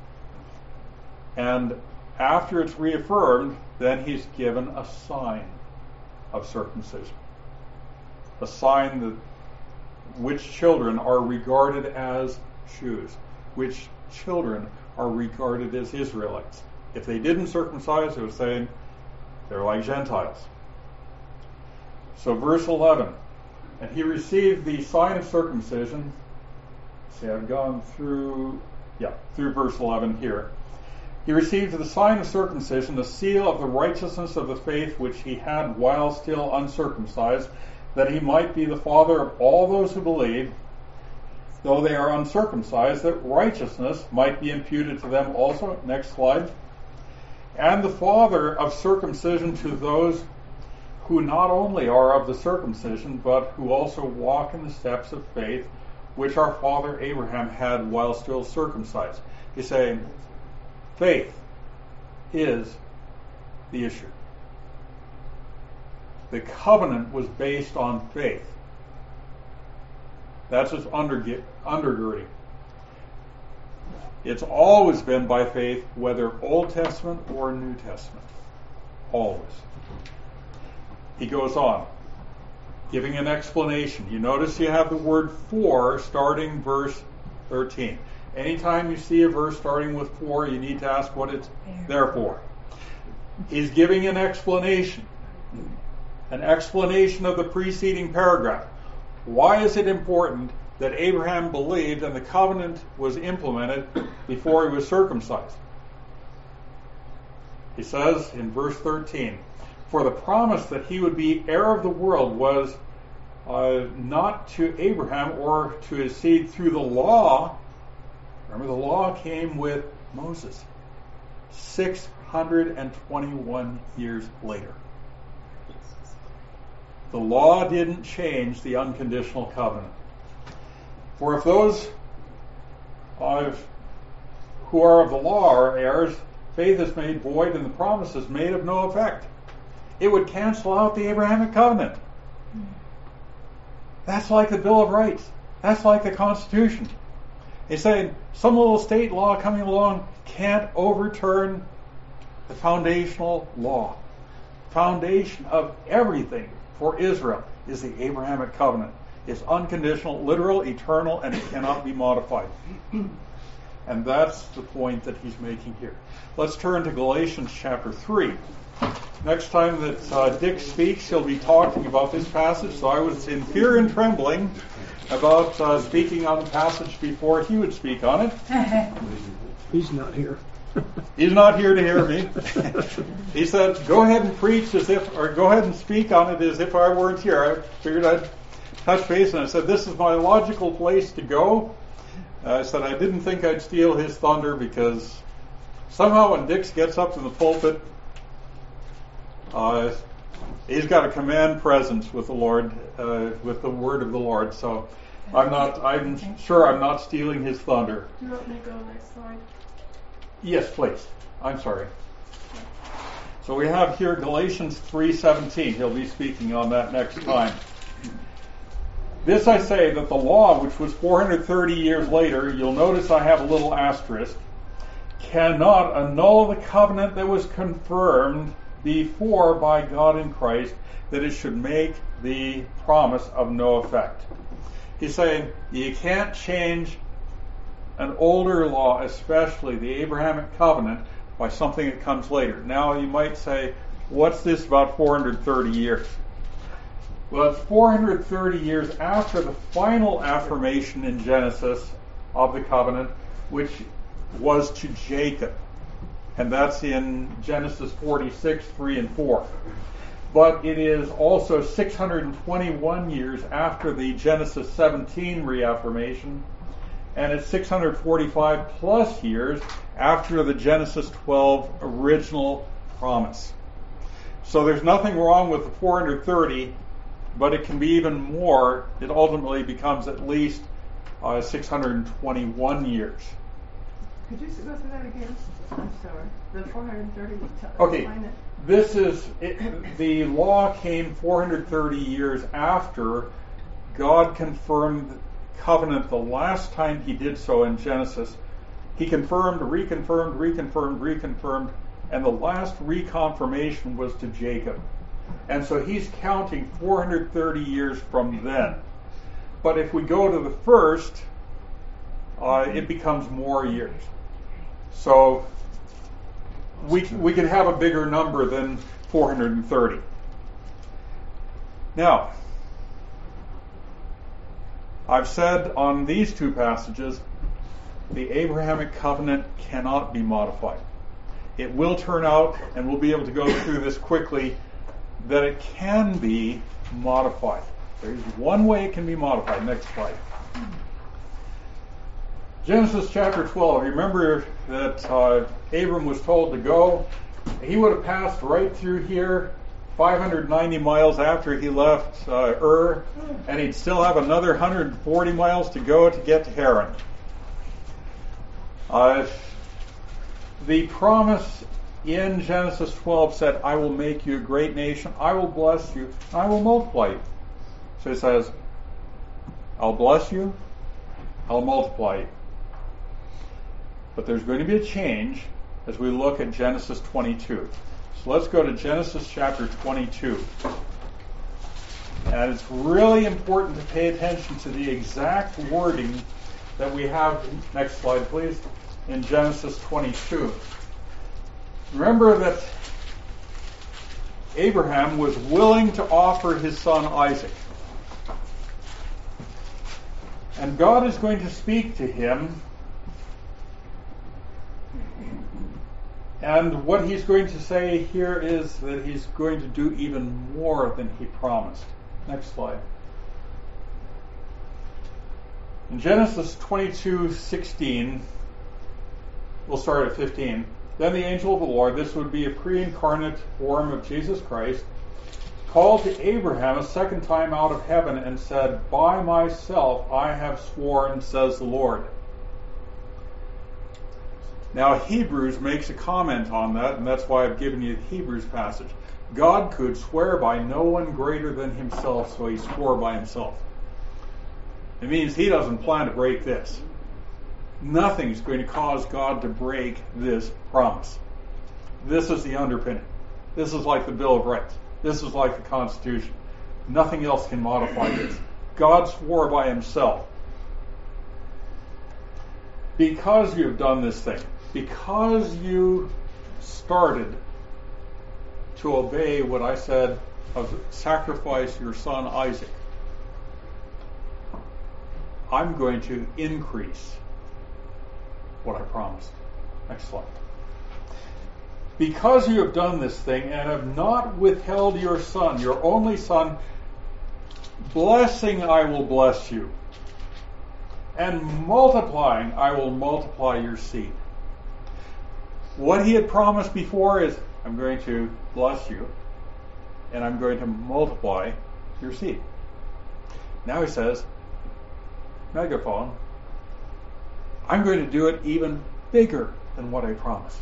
And after it's reaffirmed, then he's given a sign of circumcision. A sign that which children are regarded as Jews, which children are regarded as Israelites. If they didn't circumcise, it was saying they're like Gentiles. So verse eleven, and he received the sign of circumcision. See, I've gone through, yeah, through verse eleven here. He received the sign of circumcision, the seal of the righteousness of the faith which he had while still uncircumcised, that he might be the father of all those who believe, though they are uncircumcised, that righteousness might be imputed to them also. Next slide. And the father of circumcision to those who not only are of the circumcision, but who also walk in the steps of faith, which our father Abraham had while still circumcised. He's saying, faith is the issue. The covenant was based on faith. That's its undergirding. It's always been by faith, whether Old Testament or New Testament. Always. He goes on, giving an explanation. You notice you have the word for starting verse thirteen. Anytime you see a verse starting with for, you need to ask what it's there for. He's giving an explanation. An explanation of the preceding paragraph. Why is it important that Abraham believed and the covenant was implemented before he was circumcised? He says in verse thirteen, for the promise that he would be heir of the world was uh, not to Abraham or to his seed through the law. Remember, the law came with Moses six hundred twenty-one years later. The law didn't change the unconditional covenant. For if those uh, who are of the law are heirs, faith is made void and the promise is made of no effect. It would cancel out the Abrahamic covenant. That's like the Bill of Rights. That's like the Constitution. He's saying some little state law coming along can't overturn the foundational law. Foundation of everything for Israel is the Abrahamic covenant. It's unconditional, literal, eternal, and it cannot be modified. And that's the point that he's making here. Let's turn to Galatians chapter three. Next time that uh, Dick speaks, he'll be talking about this passage, so I was in fear and trembling about uh, speaking on the passage before he would speak on it. He's not here. He's not here to hear me. He said, go ahead and preach as if, or go ahead and speak on it as if I weren't here. I figured I'd touch base, and I said, this is my logical place to go. Uh, I said, I didn't think I'd steal his thunder because somehow when Dix gets up to the pulpit, uh, he's got a command presence with the Lord, uh, with the word of the Lord. So I'm not, I'm sure I'm not stealing his thunder. Do you want me to go next slide? Yes, please. I'm sorry. So we have here Galatians three seventeen. He'll be speaking on that next time. This I say, that the law, which was four hundred thirty years later, you'll notice I have a little asterisk, cannot annul the covenant that was confirmed before by God in Christ, that it should make the promise of no effect. He's saying you can't change an older law, especially the Abrahamic covenant, by something that comes later. Now you might say, what's this about four hundred thirty years? Well, it's four hundred thirty years after the final affirmation in Genesis of the covenant, which was to Jacob. And that's in Genesis forty-six, three and four. But it is also six hundred twenty-one years after the Genesis seventeen reaffirmation, and it's six hundred forty-five plus years after the Genesis twelve original promise. So there's nothing wrong with the four hundred thirty, but it can be even more. It ultimately becomes at least uh, six hundred twenty-one years. Could you go through that again? I'm sorry. The four hundred thirty. Okay, this is it, the law came four hundred thirty years after God confirmed covenant the last time he did so in Genesis. He confirmed, reconfirmed, reconfirmed, reconfirmed, and the last reconfirmation was to Jacob. And so he's counting four hundred thirty years from then. But if we go to the first, uh, it becomes more years. So we we could have a bigger number than four hundred thirty. Now, I've said on these two passages, the Abrahamic covenant cannot be modified. It will turn out, and we'll be able to go through this quickly, that it can be modified. There's one way it can be modified. Next slide. Genesis chapter twelve. Remember that uh, Abram was told to go. He would have passed right through here five hundred ninety miles after he left uh, Ur, and he'd still have another one hundred forty miles to go to get to Haran. Uh, the promise in Genesis twelve said, I will make you a great nation, I will bless you, I will multiply you. So he says, I'll bless you, I'll multiply you. But there's going to be a change as we look at Genesis twenty-two. So let's go to Genesis chapter twenty-two. And it's really important to pay attention to the exact wording that we have, next slide please, in Genesis twenty-two. Remember that Abraham was willing to offer his son Isaac. And God is going to speak to him. And what he's going to say here is that he's going to do even more than he promised. Next slide. In Genesis twenty-two sixteen, we'll start at fifteen. Then the angel of the Lord, this would be a pre-incarnate form of Jesus Christ, called to Abraham a second time out of heaven and said, "By myself I have sworn, says the Lord." Now Hebrews makes a comment on that, and that's why I've given you the Hebrews passage. God could swear by no one greater than himself, so he swore by himself. It means he doesn't plan to break this. Nothing's going to cause God to break this promise. This is the underpinning. This is like the Bill of Rights. This is like the Constitution. Nothing else can modify this. God swore by himself. Because you have done this thing, because you started to obey what I said of sacrifice your son Isaac, I'm going to increase what I promised. Next slide. Because you have done this thing and have not withheld your son, your only son, blessing I will bless you, and multiplying I will multiply your seed. What he had promised before is, I'm going to bless you, and I'm going to multiply your seed. Now he says, megaphone, I'm going to do it even bigger than what I promised.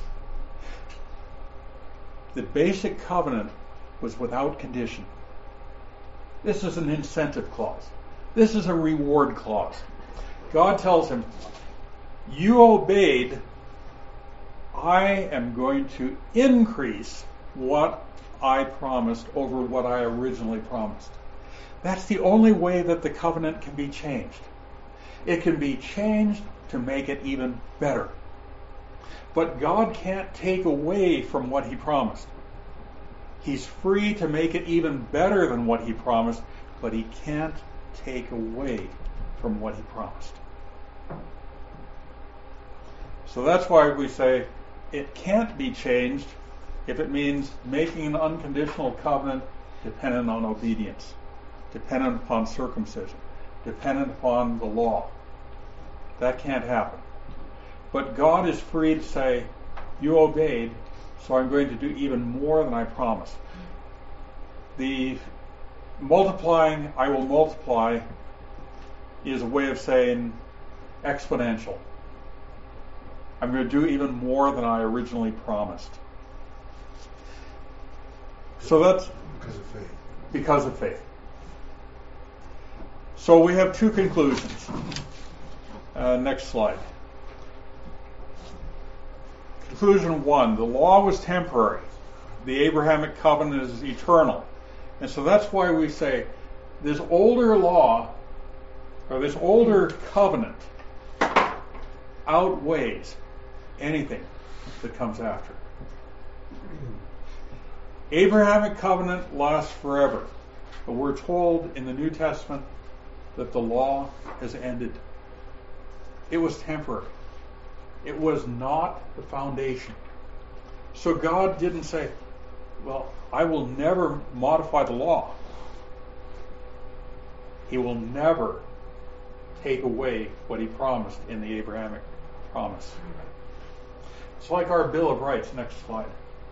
The basic covenant was without condition. This is an incentive clause. This is a reward clause. God tells him, you obeyed, I am going to increase what I promised over what I originally promised. That's the only way that the covenant can be changed. It can be changed to make it even better. But God can't take away from what he promised. He's free to make it even better than what he promised, but he can't take away from what he promised. So that's why we say it can't be changed if it means making an unconditional covenant dependent on obedience, dependent upon circumcision, dependent upon the law. That can't happen. But God is free to say, you obeyed, so I'm going to do even more than I promised. The multiplying, I will multiply, is a way of saying exponential. I'm going to do even more than I originally promised. So that's Because of faith. because of faith. So we have two conclusions. Uh, next slide. Conclusion one, the law was temporary. The Abrahamic covenant is eternal. And so that's why we say this older law, or this older covenant, outweighs anything that comes after. Abrahamic covenant lasts forever. But we're told in the New Testament that the law has ended. It was temporary. It was not the foundation. So God didn't say, well, I will never modify the law. He will never take away what he promised in the Abrahamic promise. It's like our Bill of Rights. Next slide.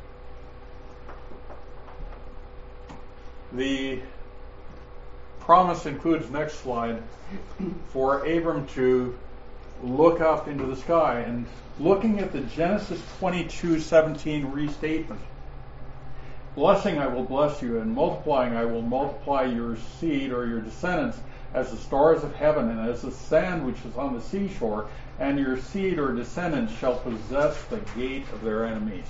The promise includes, next slide, for Abram to look up into the sky. And looking at the Genesis twenty-two seventeen restatement, blessing I will bless you, and multiplying I will multiply your seed or your descendants as the stars of heaven and as the sand which is on the seashore, and your seed or descendants shall possess the gate of their enemies.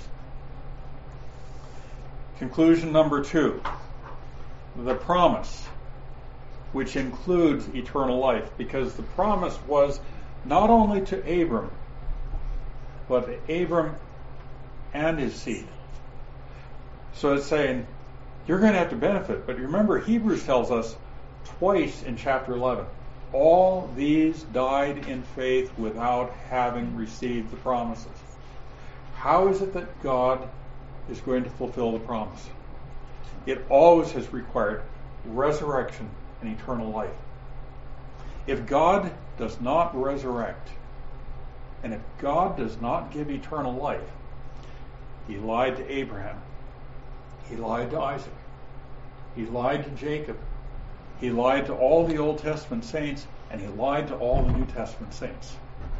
Conclusion number two. The promise, which includes eternal life, because the promise was not only to Abram, but to Abram and his seed. So it's saying, you're going to have to benefit. But remember, Hebrews tells us twice in chapter eleven, all these died in faith without having received the promises. How is it that God is going to fulfill the promise? It always has required resurrection and eternal life. If God does not resurrect, and if God does not give eternal life, he lied to Abraham. He lied to Isaac. He lied to Jacob. He lied to all the Old Testament saints, and he lied to all the New Testament saints.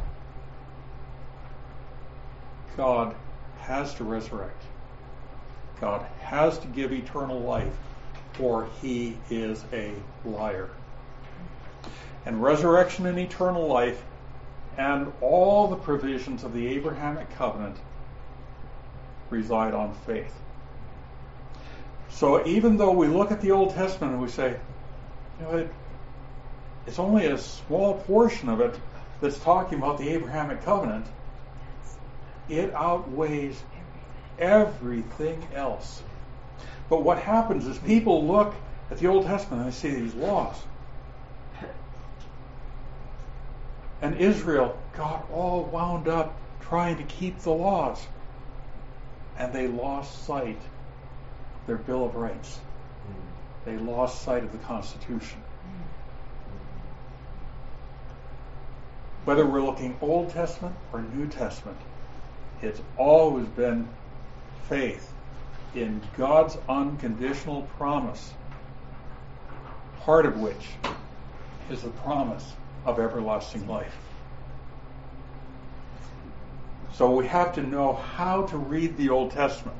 God has to resurrect. God has to give eternal life, or he is a liar. And resurrection and eternal life and all the provisions of the Abrahamic covenant reside on faith. So even though we look at the Old Testament and we say, you know, it, it's only a small portion of it that's talking about the Abrahamic covenant, it outweighs everything else. But what happens is people look at the Old Testament and they see these laws. And Israel got all wound up trying to keep the laws. And they lost sight of their Bill of Rights. They lost sight of the Constitution. Whether we're looking Old Testament or New Testament, it's always been faith in God's unconditional promise, part of which is the promise of everlasting life. So we have to know how to read the Old Testament.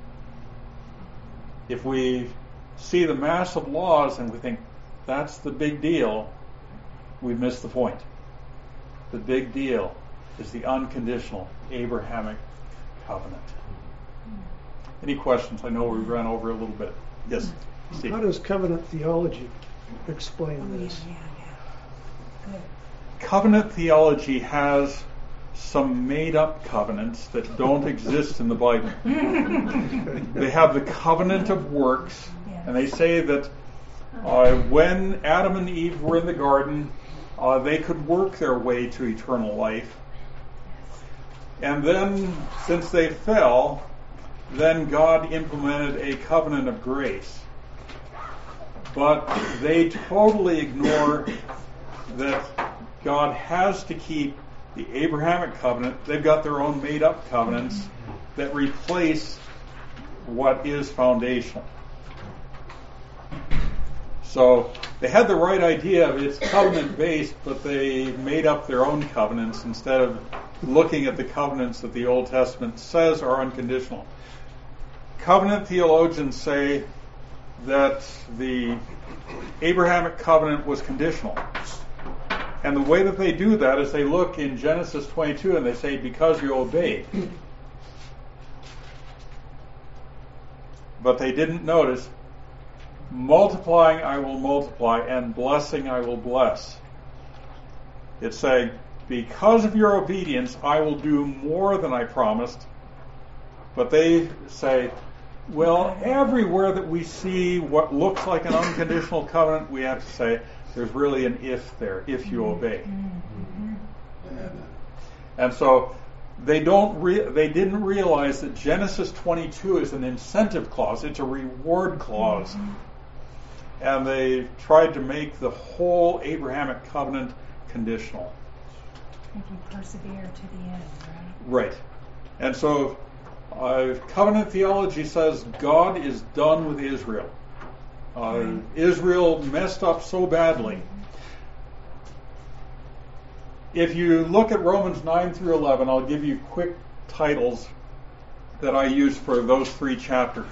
If we see the mass of laws and we think that's the big deal, we miss the point. The big deal is the unconditional Abrahamic covenant. Any questions? I know we ran over a little bit. Yes, Steve. How does covenant theology explain this? Covenant theology has some made-up covenants that don't exist in the Bible. They have the covenant of works, and they say that uh, when Adam and Eve were in the garden, uh, they could work their way to eternal life. And then, since they fell, then God implemented a covenant of grace. But they totally ignore that God has to keep the Abrahamic covenant. They've got their own made-up covenants that replace what is foundational. So they had the right idea of it's covenant-based, but they made up their own covenants instead of looking at the covenants that the Old Testament says are unconditional. Covenant theologians say that the Abrahamic covenant was conditional. And the way that they do that is they look in Genesis twenty-two and they say, because you obeyed. But they didn't notice, multiplying I will multiply and blessing I will bless. It's saying, because of your obedience I will do more than I promised. But they say, well, everywhere that we see what looks like an unconditional covenant, we have to say, there's really an if there, if you obey. Mm-hmm. And so they don't re- they didn't realize that Genesis twenty-two is an incentive clause. It's a reward clause. Mm-hmm. And they tried to make the whole Abrahamic covenant conditional. If you persevere to the end, right? Right. And so uh, covenant theology says God is done with Israel. Uh, Israel messed up so badly. If you look at Romans nine through eleven, I'll give you quick titles that I use for those three chapters.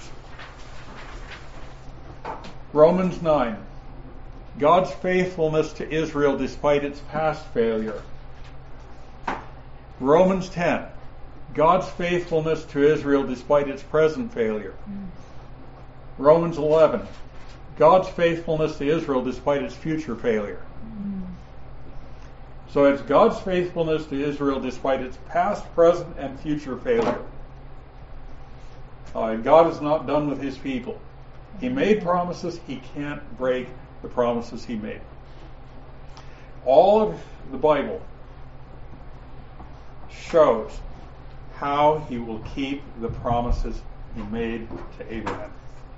Romans nine, God's faithfulness to Israel despite its past failure. Romans ten, God's faithfulness to Israel despite its present failure. Mm. Romans eleven, God's faithfulness to Israel despite its future failure. Mm. So it's God's faithfulness to Israel despite its past, present, and future failure. Uh, God is not done with his people. He made promises. He can't break the promises he made. All of the Bible shows how he will keep the promises he made to Abraham.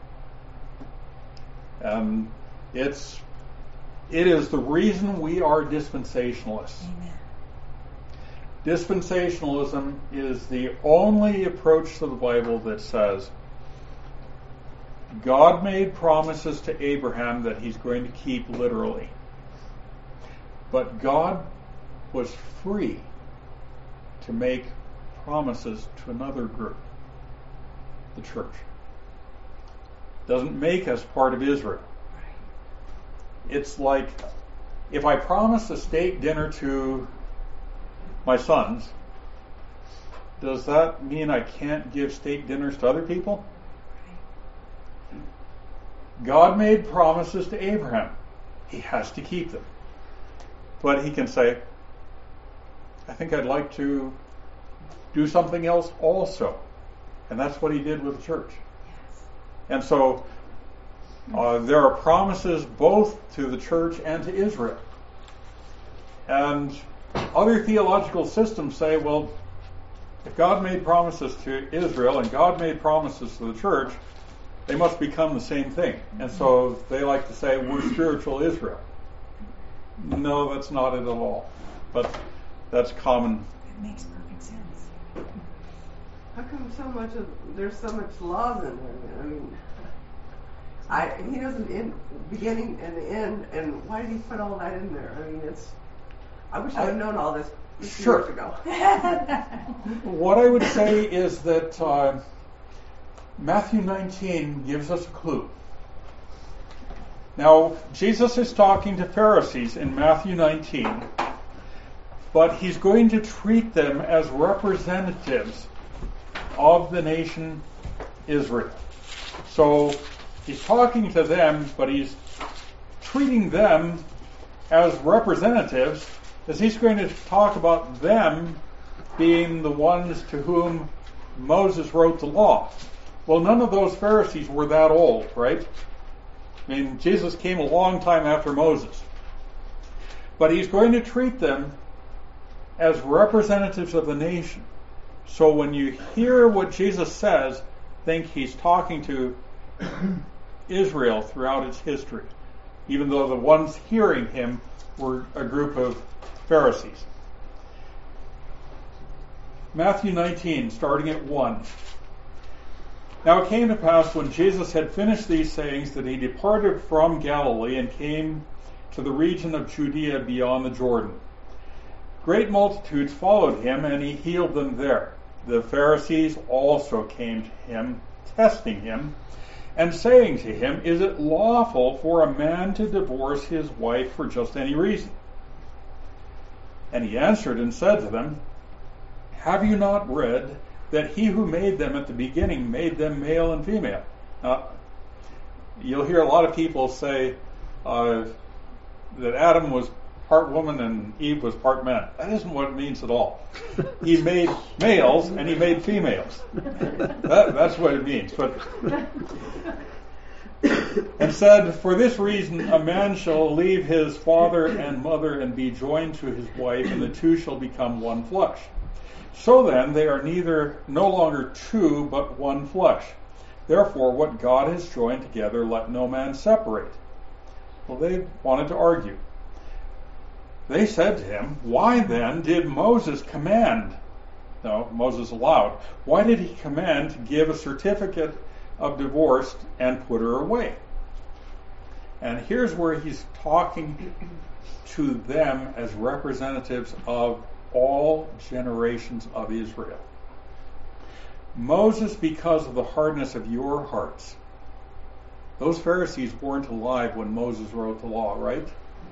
Um, it's it is the reason we are dispensationalists. Amen. Dispensationalism is the only approach to the Bible that says God made promises to Abraham that he's going to keep literally. But God was free to make promises to another group, the church. Doesn't make us part of Israel. It's like if I promise a steak dinner to my sons, does that mean I can't give steak dinners to other people? God made promises to Abraham. He has to keep them. But he can say, I think I'd like to do something else also. And that's what he did with the church. Yes. And so uh, there are promises both to the church and to Israel. And other theological systems say, well, if God made promises to Israel and God made promises to the church, they must become the same thing. And so they like to say, we're spiritual Israel. No, that's not it at all. But that's common. It makes perfect sense. How come so much of there's so much laws in there? I mean, I he doesn't in beginning and the end, and why did he put all that in there? I mean, it's. I wish I would have known all this Sure. years ago. What I would say is that uh, Matthew nineteen gives us a clue. Now, Jesus is talking to Pharisees in Matthew nineteen, but he's going to treat them as representatives of the nation Israel. So he's talking to them, but he's treating them as representatives, as he's going to talk about them being the ones to whom Moses wrote the law. Well, none of those Pharisees were that old, right? I mean, Jesus came a long time after Moses. But he's going to treat them as representatives of the nation. So when you hear what Jesus says, think he's talking to Israel throughout its history, even though the ones hearing him were a group of Pharisees. Matthew nineteen, starting at one. Now it came to pass when Jesus had finished these sayings that he departed from Galilee and came to the region of Judea beyond the Jordan. Great multitudes followed him, and he healed them there. The Pharisees also came to him, testing him, and saying to him, is it lawful for a man to divorce his wife for just any reason? And he answered and said to them, have you not read that he who made them at the beginning made them male and female? Now, you'll hear a lot of people say uh, that Adam was part woman and Eve was part man. That isn't what it means at all. He made males and he made females. That, that's what it means. But and said, for this reason a man shall leave his father and mother and be joined to his wife, and the two shall become one flesh. So then they are neither no longer two, but one flesh. Therefore what God has joined together, let no man separate. Well, they wanted to argue. They said to him, why then did Moses command? No, Moses allowed. Why did he command to give a certificate of divorce and put her away? And here's where he's talking to them as representatives of all generations of Israel. Moses, because of the hardness of your hearts. Those Pharisees weren't alive when Moses wrote the law, right?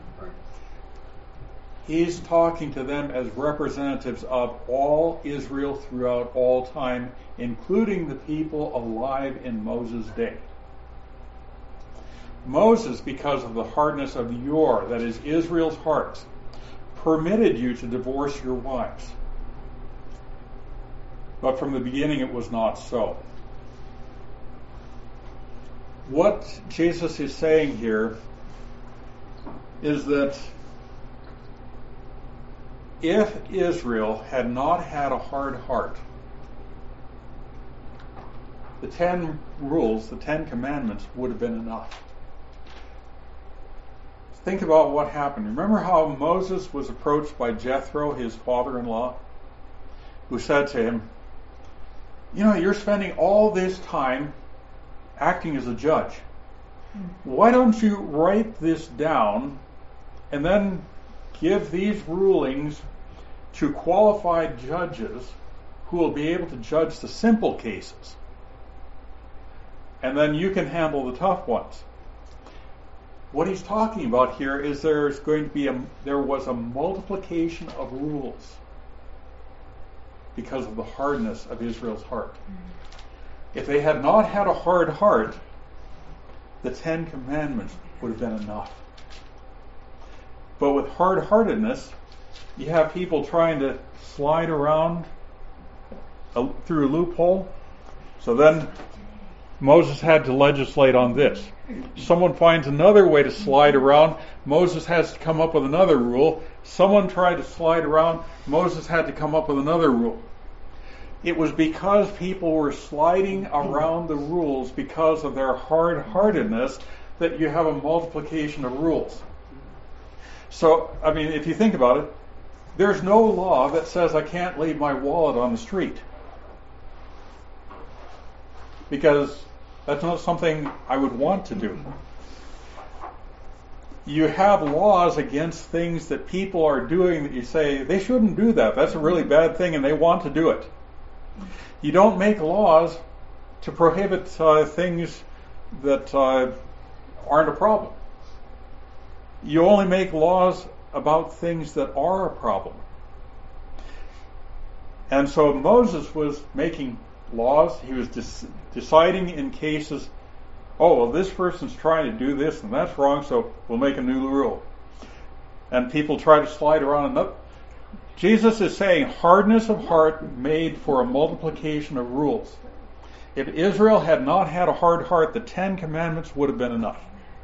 He's talking to them as representatives of all Israel throughout all time, including the people alive in Moses' day. Moses, because of the hardness of your, that is Israel's hearts, permitted you to divorce your wives. But from the beginning it was not so. What Jesus is saying here is that if Israel had not had a hard heart, the ten rules, the ten commandments would have been enough. Think about what happened. Remember how Moses was approached by Jethro, his father-in-law, who said to him, you know, you're spending all this time acting as a judge. Why don't you write this down and then give these rulings to qualified judges who will be able to judge the simple cases? And then you can handle the tough ones. What he's talking about here is there's going to be a, there was a multiplication of rules because of the hardness of Israel's heart. If they had not had a hard heart, the Ten Commandments would have been enough. But with hard-heartedness, you have people trying to slide around a, through a loophole. So then Moses had to legislate on this. Someone finds another way to slide around. Moses has to come up with another rule. Someone tried to slide around. Moses had to come up with another rule. It was because people were sliding around the rules because of their hard-heartedness that you have a multiplication of rules. So, I mean, if you think about it, there's no law that says I can't leave my wallet on the street. Because that's not something I would want to do. You have laws against things that people are doing that you say, they shouldn't do that. That's a really bad thing and they want to do it. You don't make laws to prohibit uh, things that uh, aren't a problem. You only make laws about things that are a problem. And so Moses was making laws. He was des- deciding in cases, oh, well, this person's trying to do this and that's wrong, so we'll make a new rule. And people try to slide around. And up. Jesus is saying hardness of heart made for a multiplication of rules. If Israel had not had a hard heart, the Ten Commandments would have been enough.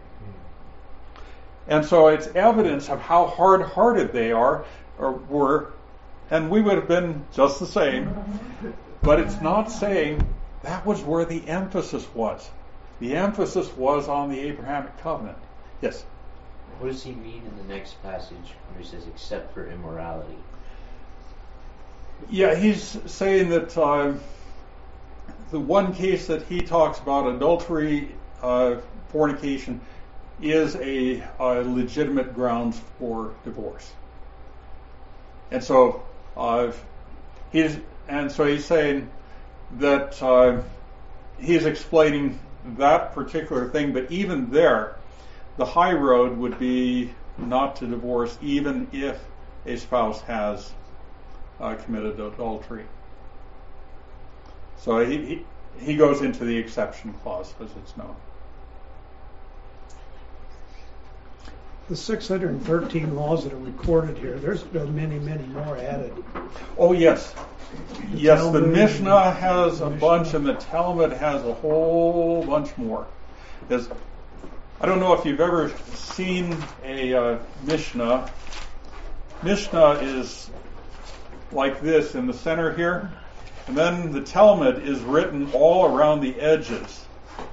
And so it's evidence of how hard-hearted they are or were, and we would have been just the same. But it's not saying that was where the emphasis was. The emphasis was on the Abrahamic covenant. Yes? What does he mean in the next passage when he says, except for immorality? Yeah, he's saying that uh, the one case that he talks about, adultery, uh, fornication, is a, a legitimate grounds for divorce. And so uh, he's and so he's saying that uh, he's explaining that particular thing, but even there, the high road would be not to divorce, even if a spouse has uh, committed adultery. So he, he he goes into the exception clause, as it's known. The six hundred thirteen laws that are recorded here, there's been many, many more added. Oh, yes. The Yes, Talmud the Mishnah has a Mishnah. bunch, and the Talmud has a whole bunch more. There's, I don't know if you've ever seen a uh, Mishnah. Mishnah is like this in the center here, and then the Talmud is written all around the edges.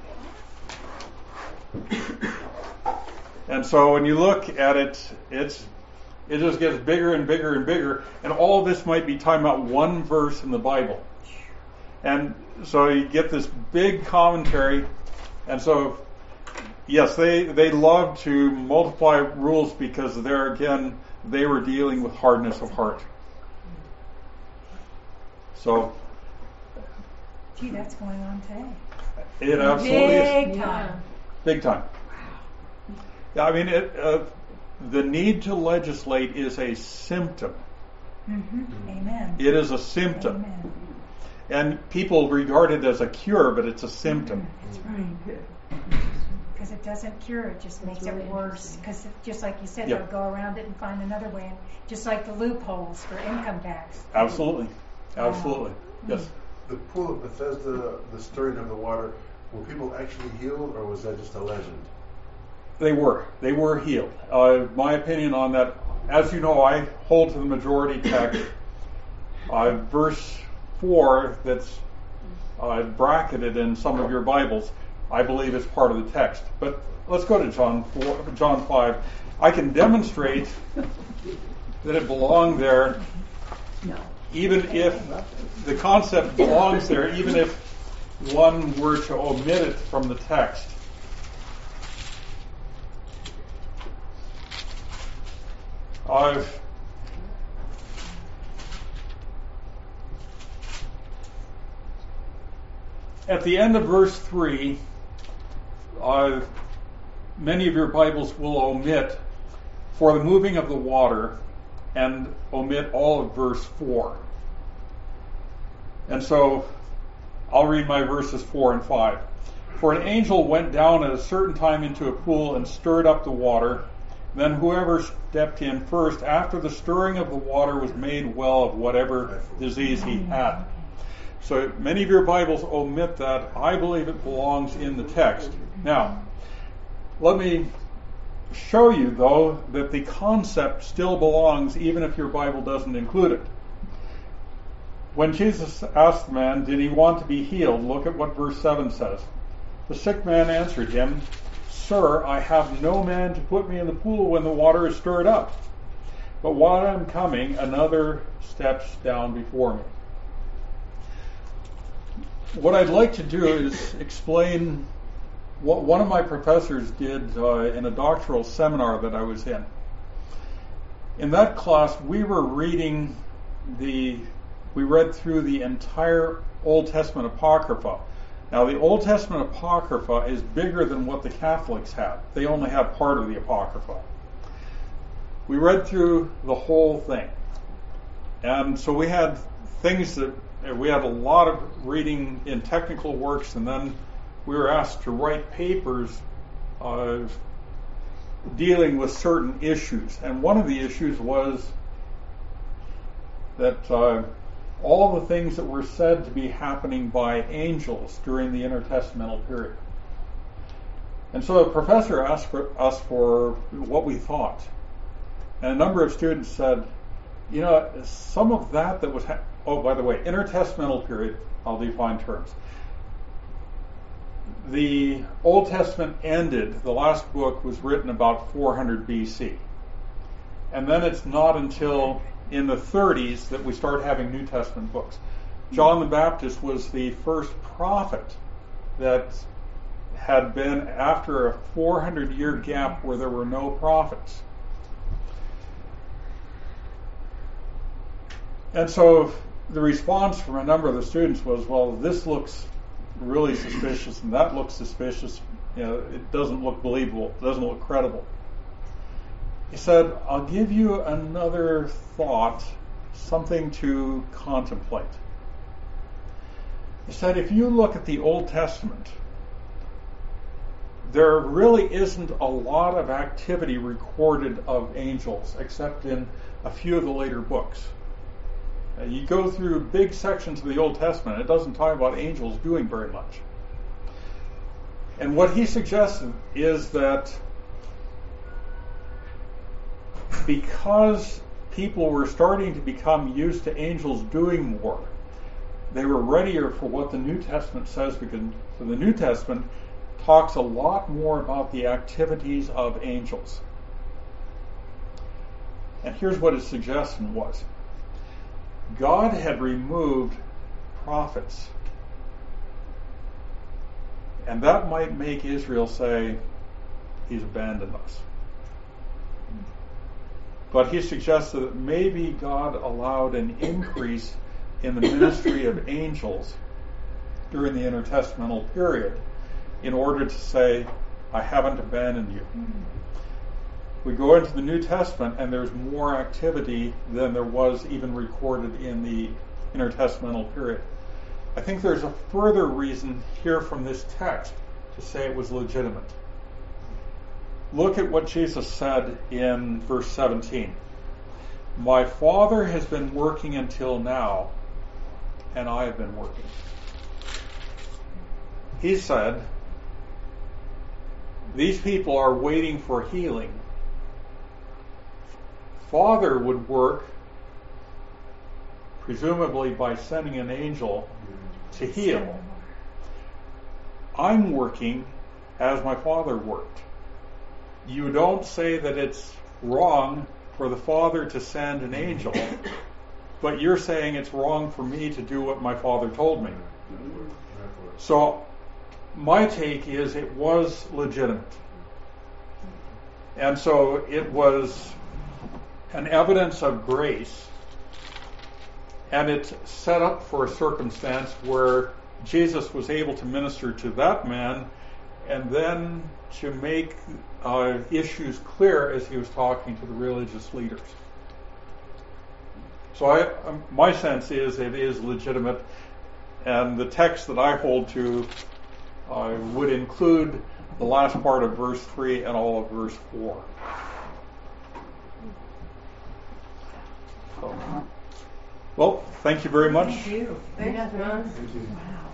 And so when you look at it, it's it just gets bigger and bigger and bigger, and all of this might be talking about one verse in the Bible. And so you get this big commentary, and so yes, they they love to multiply rules because there again they were dealing with hardness of heart. So Gee, that's going on today. it absolutely is Big time. big time. Yeah, I mean, it, uh, the need to legislate is a symptom. Mm-hmm. Amen. It is a symptom. Amen. And people regard it as a cure, but it's a symptom. That's right. Because because it doesn't cure it, just makes really it worse. Because just like you said, Yeah. they'll go around it and find another way, just like the loopholes for income tax. Absolutely. Absolutely. Yes. The pool of Bethesda, the stirring of the water, were people actually healed, or was that just a legend? They were. They were healed. Uh, my opinion on that, as you know, I hold to the majority text. Uh, verse four, that's uh, bracketed in some of your Bibles, I believe is part of the text. But let's go to John four, John five. I can demonstrate that it belonged there, even if the concept belongs there, even if one were to omit it from the text. I've at the end of verse three, uh, many of your Bibles will omit for the moving of the water and omit all of verse four. And so I'll read my verses four and five. For an angel went down at a certain time into a pool and stirred up the water. Then whoever stepped in first after the stirring of the water was made well of whatever disease he had. So many of your Bibles omit that. I believe it belongs in the text. Now, let me show you, though, that the concept still belongs even if your Bible doesn't include it. When Jesus asked the man, did he want to be healed? Look at what verse seven says. The sick man answered him, Sir, I have no man to put me in the pool when the water is stirred up. But while I'm coming, another steps down before me. What I'd like to do is explain what one of my professors did uh, in a doctoral seminar that I was in. In that class, we were reading the, we read through the entire Old Testament Apocrypha. Now, the Old Testament Apocrypha is bigger than what the Catholics have. They only have part of the Apocrypha. We read through the whole thing. And so we had things that, we had a lot of reading in technical works, and then we were asked to write papers uh, dealing with certain issues. And one of the issues was that uh, all the things that were said to be happening by angels during the intertestamental period. And so the professor asked for us for what we thought. And a number of students said, you know, some of that that was, ha- oh, by the way, intertestamental period, I'll define terms. The Old Testament ended, the last book was written about four hundred B C. And then it's not until in the thirties that we start having New Testament books. John the Baptist was the first prophet that had been after a four hundred year gap where there were no prophets. And so the response from a number of the students was, well, this looks really suspicious and that looks suspicious. You know, it doesn't look believable. It doesn't look credible. He said, I'll give you another thought, something to contemplate. He said, if you look at the Old Testament, there really isn't a lot of activity recorded of angels, except in a few of the later books. Uh, you go through big sections of the Old Testament, it doesn't talk about angels doing very much. And what he suggested is that because people were starting to become used to angels doing more, they were readier for what the New Testament says, because the New Testament talks a lot more about the activities of angels. And here's what his suggestion was. God had removed prophets. And that might make Israel say, he's abandoned us. But he suggested that maybe God allowed an increase in the ministry of angels during the intertestamental period in order to say, I haven't abandoned you. Mm-hmm. We go into the New Testament and there's more activity than there was even recorded in the intertestamental period. I think there's a further reason here from this text to say it was legitimate. look at what Jesus said in verse seventeen. My Father has been working until now, and I have been working. He said, these people are waiting for healing. Father would work, presumably by sending an angel to heal. I'm working as my Father worked. You don't say that it's wrong for the Father to send an angel, but you're saying it's wrong for me to do what my Father told me. So my take is it was legitimate. And so it was an evidence of grace, and it's set up for a circumstance where Jesus was able to minister to that man and then to make uh, issues clear as he was talking to the religious leaders. So I, um, my sense is it is legitimate, and the text that I hold to uh, would include the last part of verse three and all of verse four. So, well, thank you very much. Thank you. Thanks, John. Thank you. Wow.